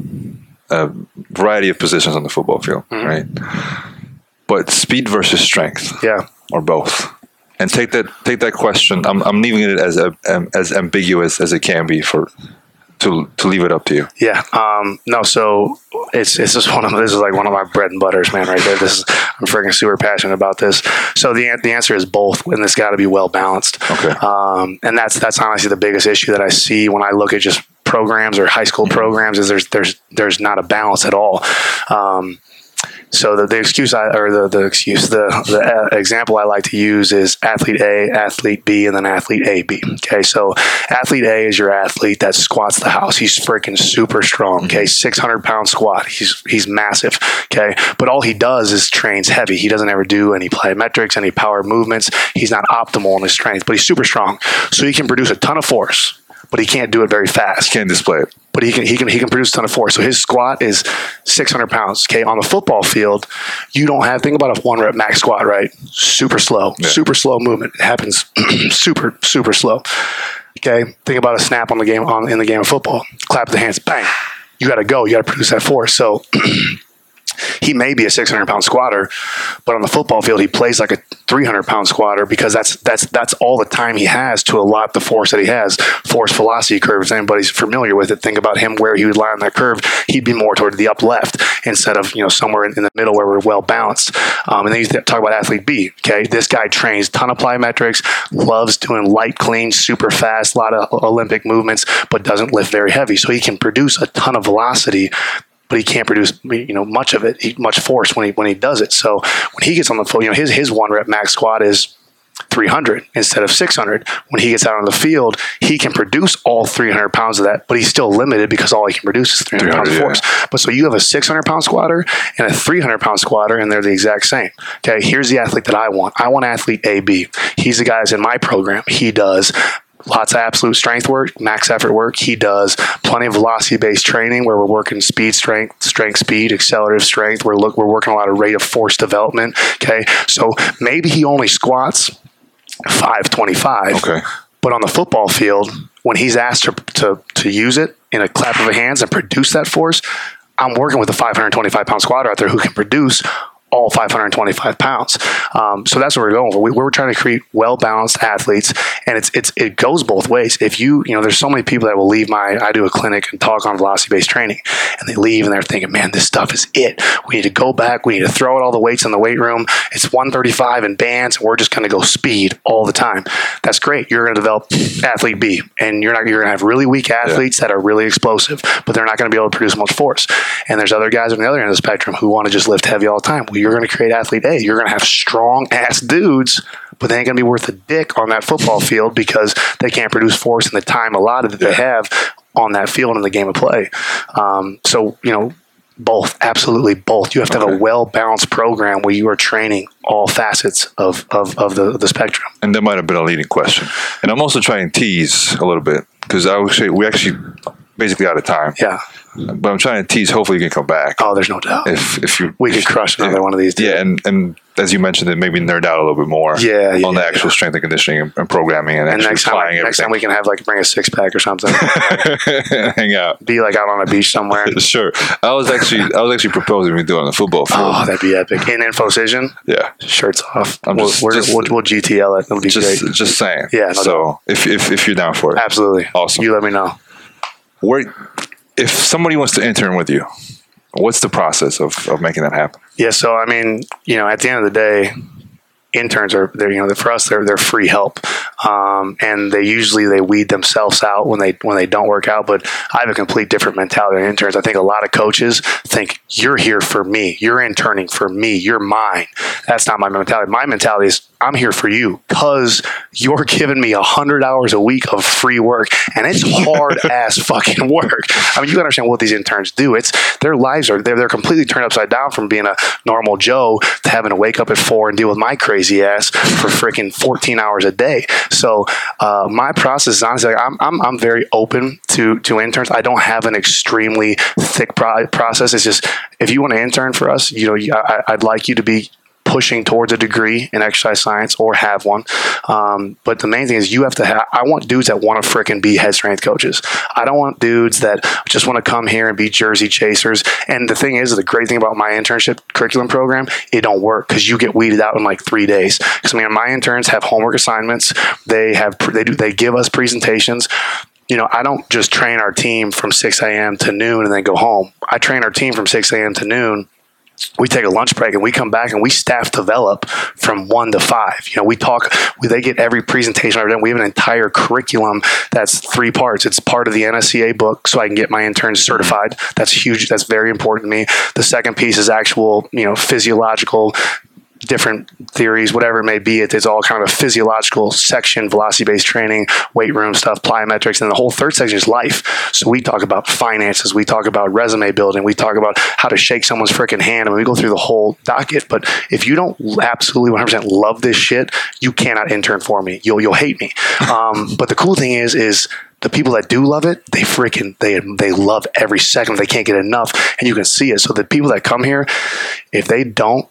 a variety of positions on the football field, right? But speed versus strength. Yeah. Or both, and take that question. I'm leaving it as ambiguous as it can be to leave it up to you. Yeah. No. So it's just this is like one of my bread and butters, man. Right there. I'm freaking super passionate about this. So the answer is both, and it's got to be well balanced. Okay. And that's honestly the biggest issue that I see when I look at just programs or high school programs is there's not a balance at all. So the example I like to use is athlete A, athlete B, and then athlete AB. Okay, so athlete A is your athlete that squats the house. He's freaking super strong. Okay, 600-pound squat. He's massive. Okay, but all he does is trains heavy. He doesn't ever do any plyometrics, any power movements. He's not optimal in his strength, but he's super strong. So he can produce a ton of force, but he can't do it very fast. Can't display it. But he can produce a ton of force. So his squat is 600 pounds. Okay, on the football field, you don't have, think about a 1-rep max squat, right? Super slow movement. It happens super slow. Okay, think about a snap in the game of football. Clap the hands, bang. You got to go. You got to produce that force. So he may be a 600-pound squatter, but on the football field, he plays like a 300-pound squatter because that's all the time he has to allot the force that he has. Force velocity curve, if anybody's familiar with it, think about him where he would lie on that curve. He'd be more toward the up left instead of somewhere in the middle where we're well balanced. And then you talk about athlete B. Okay, this guy trains ton of plyometrics, loves doing light, clean, super fast, a lot of Olympic movements, but doesn't lift very heavy. So he can produce a ton of velocity, but he can't produce much of it, much force when he does it. So when he gets on the field, his 1 rep max squat is 300 instead of 600. When he gets out on the field, he can produce all 300 pounds of that, but he's still limited because all he can produce is 300 pounds of force. But so you have a 600-pound squatter and a 300-pound squatter, and they're the exact same. Okay, here's the athlete that I want. I want athlete AB. He's the guy that's in my program. He does lots of absolute strength work, max effort work. He does plenty of velocity-based training where we're working speed, strength, speed, accelerative strength. We're working a lot of rate of force development. Okay, so maybe he only squats 525. Okay. But on the football field, when he's asked to use it in a clap of the hands and produce that force, I'm working with a 525-pound squatter out there who can produce all 525 pounds. So that's what we're going for. We're trying to create well-balanced athletes, and it goes both ways. If there's so many people that will leave I do a clinic and talk on velocity-based training, and they leave and they're thinking, man, this stuff is it. We need to go back. We need to throw out all the weights in the weight room. It's 135 in bands, and we're just going to go speed all the time. That's great. You're going to develop athlete B, and you're going to have really weak athletes that are really explosive, but they're not going to be able to produce much force. And there's other guys on the other end of the spectrum who want to just lift heavy all the time. You're going to create athlete A. You're going to have strong-ass dudes, but they ain't going to be worth a dick on that football field because they can't produce force in the time allotted that they have on that field in the game of play. Both, absolutely both. You have to have a well-balanced program where you are training all facets of the spectrum. And that might have been a leading question. And I'm also trying to tease a little bit because we actually basically out of time. Yeah. But I'm trying to tease. Hopefully, you can come back. Oh, there's no doubt. We could crush another one of these days. Yeah, and as you mentioned, it maybe nerd out a little bit more. On the actual strength and conditioning and programming and actually applying everything. Next time we can have bring a 6-pack or something. Hang out. Be out on a beach somewhere. Sure. I was actually proposing we do it on the football field. Oh, that'd be epic. In Infocision. Yeah. Shirts off. We'll GTL it. It'll be great. Just saying. Yeah. So if you're down for it, absolutely. Awesome. You let me know. If somebody wants to intern with you, what's the process of making that happen? Yeah, so at the end of the day, interns are for us they're free help, and they weed themselves out when they don't work out. But I have a complete different mentality on interns. I think a lot of coaches think you're here for me, you're interning for me, you're mine. That's not my mentality. My mentality is I'm here for you because you're giving me 100 hours a week of free work, and it's hard ass fucking work. I mean, you understand what these interns do. It's their lives they're completely turned upside down from being a normal Joe to having to wake up at 4 and deal with my crazy ass for freaking 14 hours a day. So my process is honestly I'm very open to interns. I don't have an extremely thick process. It's just if you want to intern for us, I'd like you to be pushing towards a degree in exercise science or have one. But the main thing is you have to I want dudes that want to frickin' be head strength coaches. I don't want dudes that just want to come here and be jersey chasers. And the thing is, the great thing about my internship curriculum program, it don't work because you get weeded out in 3 days. Because my interns have homework assignments. They give us presentations. I don't just train our team from 6 a.m. to noon and then go home. I train our team from 6 a.m. to noon. We take a lunch break and we come back and we staff develop from 1 to 5. They get every presentation I've done. We have an entire curriculum that's 3 parts. It's part of the NSCA book so I can get my interns certified. That's huge. That's very important to me. The second piece is actual, physiological different theories, whatever it may be. It's all kind of a physiological section, velocity-based training, weight room stuff, plyometrics, and the whole third section is life. So we talk about finances, we talk about resume building, we talk about how to shake someone's freaking hand, and we go through the whole docket. But if you don't absolutely 100% love this shit, you cannot intern for me. You'll hate me. But the cool thing is the people that do love it, they love every second. They can't get enough, and you can see it. So the people that come here, if they don't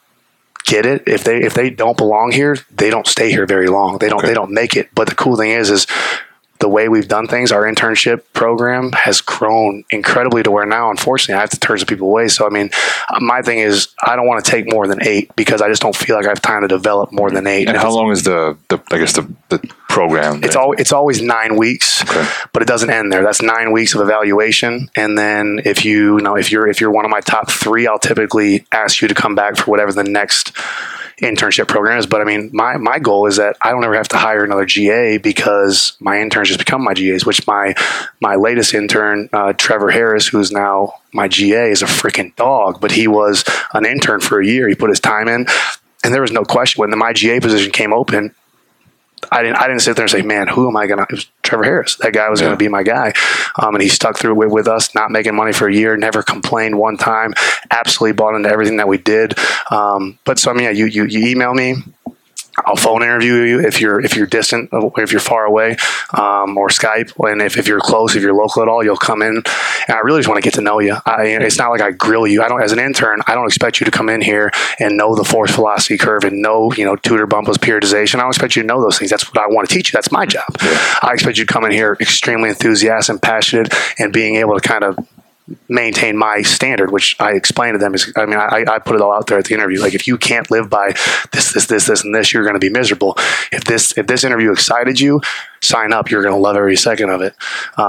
get it, if they don't belong here, they don't stay here very long. They don't make it. But the cool thing is the way we've done things, our internship program has grown incredibly to where now, unfortunately, I have to turn some people away. So, I mean, my thing is I don't want to take more than 8 because I just don't feel like I have time to develop more than 8. And how long is the program? It's always 9 weeks, but it doesn't end there. That's 9 weeks of evaluation. And then if you're one of my top 3, I'll typically ask you to come back for whatever the next internship program is. But I mean, my goal is that I don't ever have to hire another GA because my interns just become my GAs, which my latest intern, Trevor Harris, who's now my GA, is a freaking dog, but he was an intern for a year. He put his time in, and there was no question when my GA position came open. I didn't sit there and say, man, who am I going to? It was Trevor Harris. That guy was going to be my guy. And he stuck through it with us, not making money for a year, never complained one time, absolutely bought into everything that we did. But so, I mean, yeah, you email me. I'll phone interview you if you're distant, if you're far away, or Skype. And if you're close, if you're local at all, you'll come in. And I really just want to get to know you. It's not like I grill you. As an intern, I don't expect you to come in here and know the force velocity curve and know, Tudor Bumpos periodization. I don't expect you to know those things. That's what I want to teach you. That's my job. I expect you to come in here extremely enthusiastic and passionate and being able to kind of maintain my standard, which I explained to them is, I put it all out there at the interview. Like, if you can't live by this, and this, you're going to be miserable. If this interview excited you, sign up. You're going to love every second of it.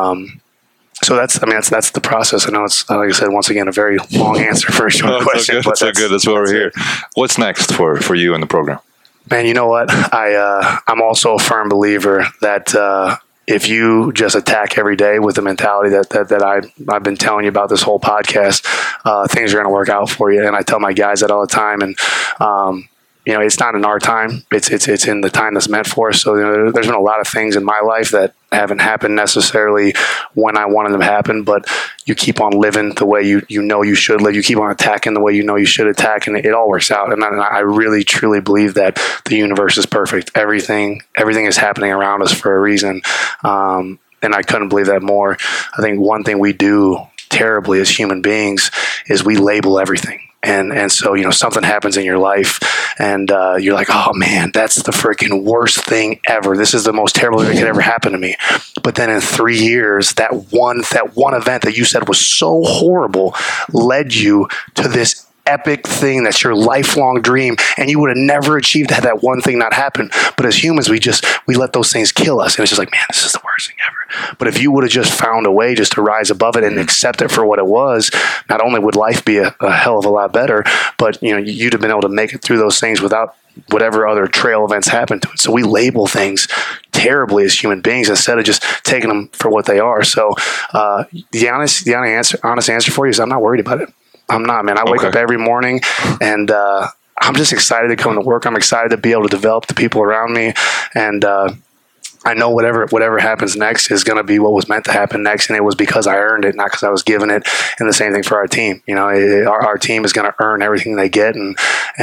So that's the process. I know it's, like I said, once again, a very long answer for a short question. That's so good. That's why we're here. What's next for you in the program? Man, you know what? I'm also a firm believer that, if you just attack every day with the mentality that I've been telling you about this whole podcast, things are going to work out for you. And I tell my guys that all the time. And it's not in our time; it's in the time that's meant for us. So there's been a lot of things in my life that haven't happened necessarily when I wanted them to happen, but you keep on living the way you know you should live. You keep on attacking the way you know you should attack, and it all works out. And I really truly believe that the universe is perfect. Everything is happening around us for a reason, and I couldn't believe that more. I think one thing we do terribly as human beings is we label everything. And so, something happens in your life and you're like, oh man, that's the freaking worst thing ever. This is the most terrible thing that could ever happen to me. But then in 3 years, that one event that you said was so horrible led you to this epic thing that's your lifelong dream, and you would have never achieved had that one thing not happened. But as humans, we let those things kill us, and it's just like, man, this is the worst thing ever. But if you would have just found a way just to rise above it and accept it for what it was, not only would life be a hell of a lot better, but you'd have been able to make it through those things without whatever other trail events happen to it. So we label things terribly as human beings instead of just taking them for what they are. So the honest answer for you is I'm not worried about it. I'm not, man. I wake up every morning and I'm just excited to come to work. I'm excited to be able to develop the people around me. And I know whatever happens next is going to be what was meant to happen next. And it was because I earned it, not because I was given it. And the same thing for our team. Our team is going to earn everything they get. And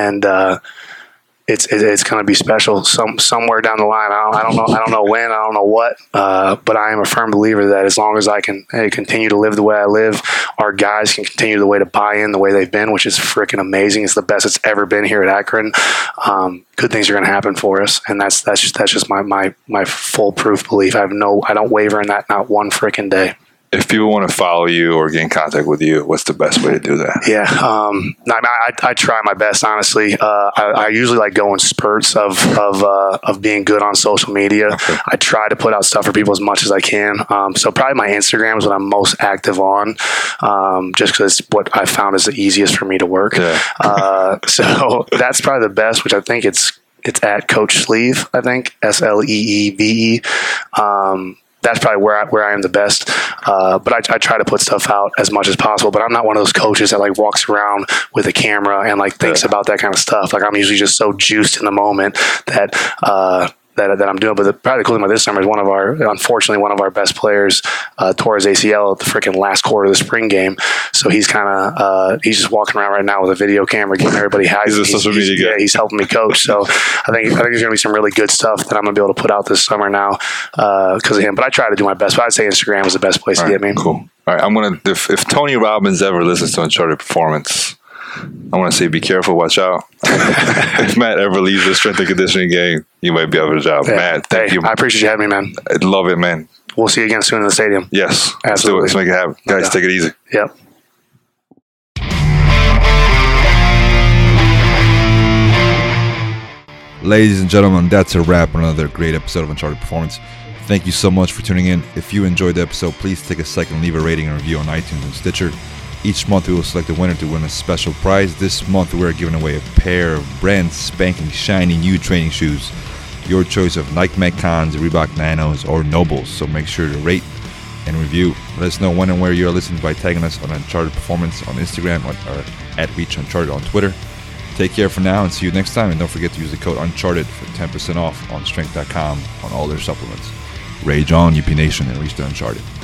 it's going to be special somewhere down the line. I don't know when, I don't know what, but I am a firm believer that as long as I can continue to live the way I live, our guys can continue the way to buy in the way they've been, which is freaking amazing. It's the best it's ever been here at Akron. Good things are going to happen for us, and that's just my foolproof belief. I don't waver in that, not one freaking day. If people want to follow you or get in contact with you, what's the best way to do that? Yeah, I try my best, honestly. I usually like go in spurts of being good on social media. Okay. I try to put out stuff for people as much as I can. So probably my Instagram is what I'm most active on, just because what I found is the easiest for me to work. Yeah. So that's probably the best, which I think it's at Coach Sleeve, I think, SLEEVE. That's probably where I am the best. But I try to put stuff out as much as possible. But I'm not one of those coaches that like walks around with a camera and like thinks about that kind of stuff. Like I'm usually just so juiced in the moment that I'm doing. But probably the cool thing about this summer is unfortunately one of our best players tore his ACL at the freaking last quarter of the spring game. So he's he's just walking around right now with a video camera, getting everybody high. He's a social media guy. Yeah, he's helping me coach. So I think there's going to be some really good stuff that I'm going to be able to put out this summer now because of him. But I try to do my best. But I'd say Instagram is the best place to get me. Cool. All right, if Tony Robbins ever listens to Uncharted Performance, I want to say be careful, watch out. If Matt ever leaves the strength and conditioning game, you might be out of a job. Yeah. Matt, thank you. I appreciate you having me, man. I love it, man. We'll see you again soon in the stadium. Yes. Absolutely. Let's do it. Let's make it happen. Guys, take it easy. Yep. Ladies and gentlemen, that's a wrap on another great episode of Uncharted Performance. Thank you so much for tuning in. If you enjoyed the episode, please take a second and leave a rating and review on iTunes and Stitcher. Each month we will select a winner to win a special prize. This month we are giving away a pair of brand spanking shiny new training shoes. Your choice of Nike Metcons, Reebok Nanos, or Nobles. So make sure to rate and review. Let us know when and where you are listening by tagging us on Uncharted Performance on Instagram or at Reach Uncharted on Twitter. Take care for now and see you next time. And don't forget to use the code Uncharted for 10% off on strength.com on all their supplements. Rage on, UP Nation, and reach the Uncharted.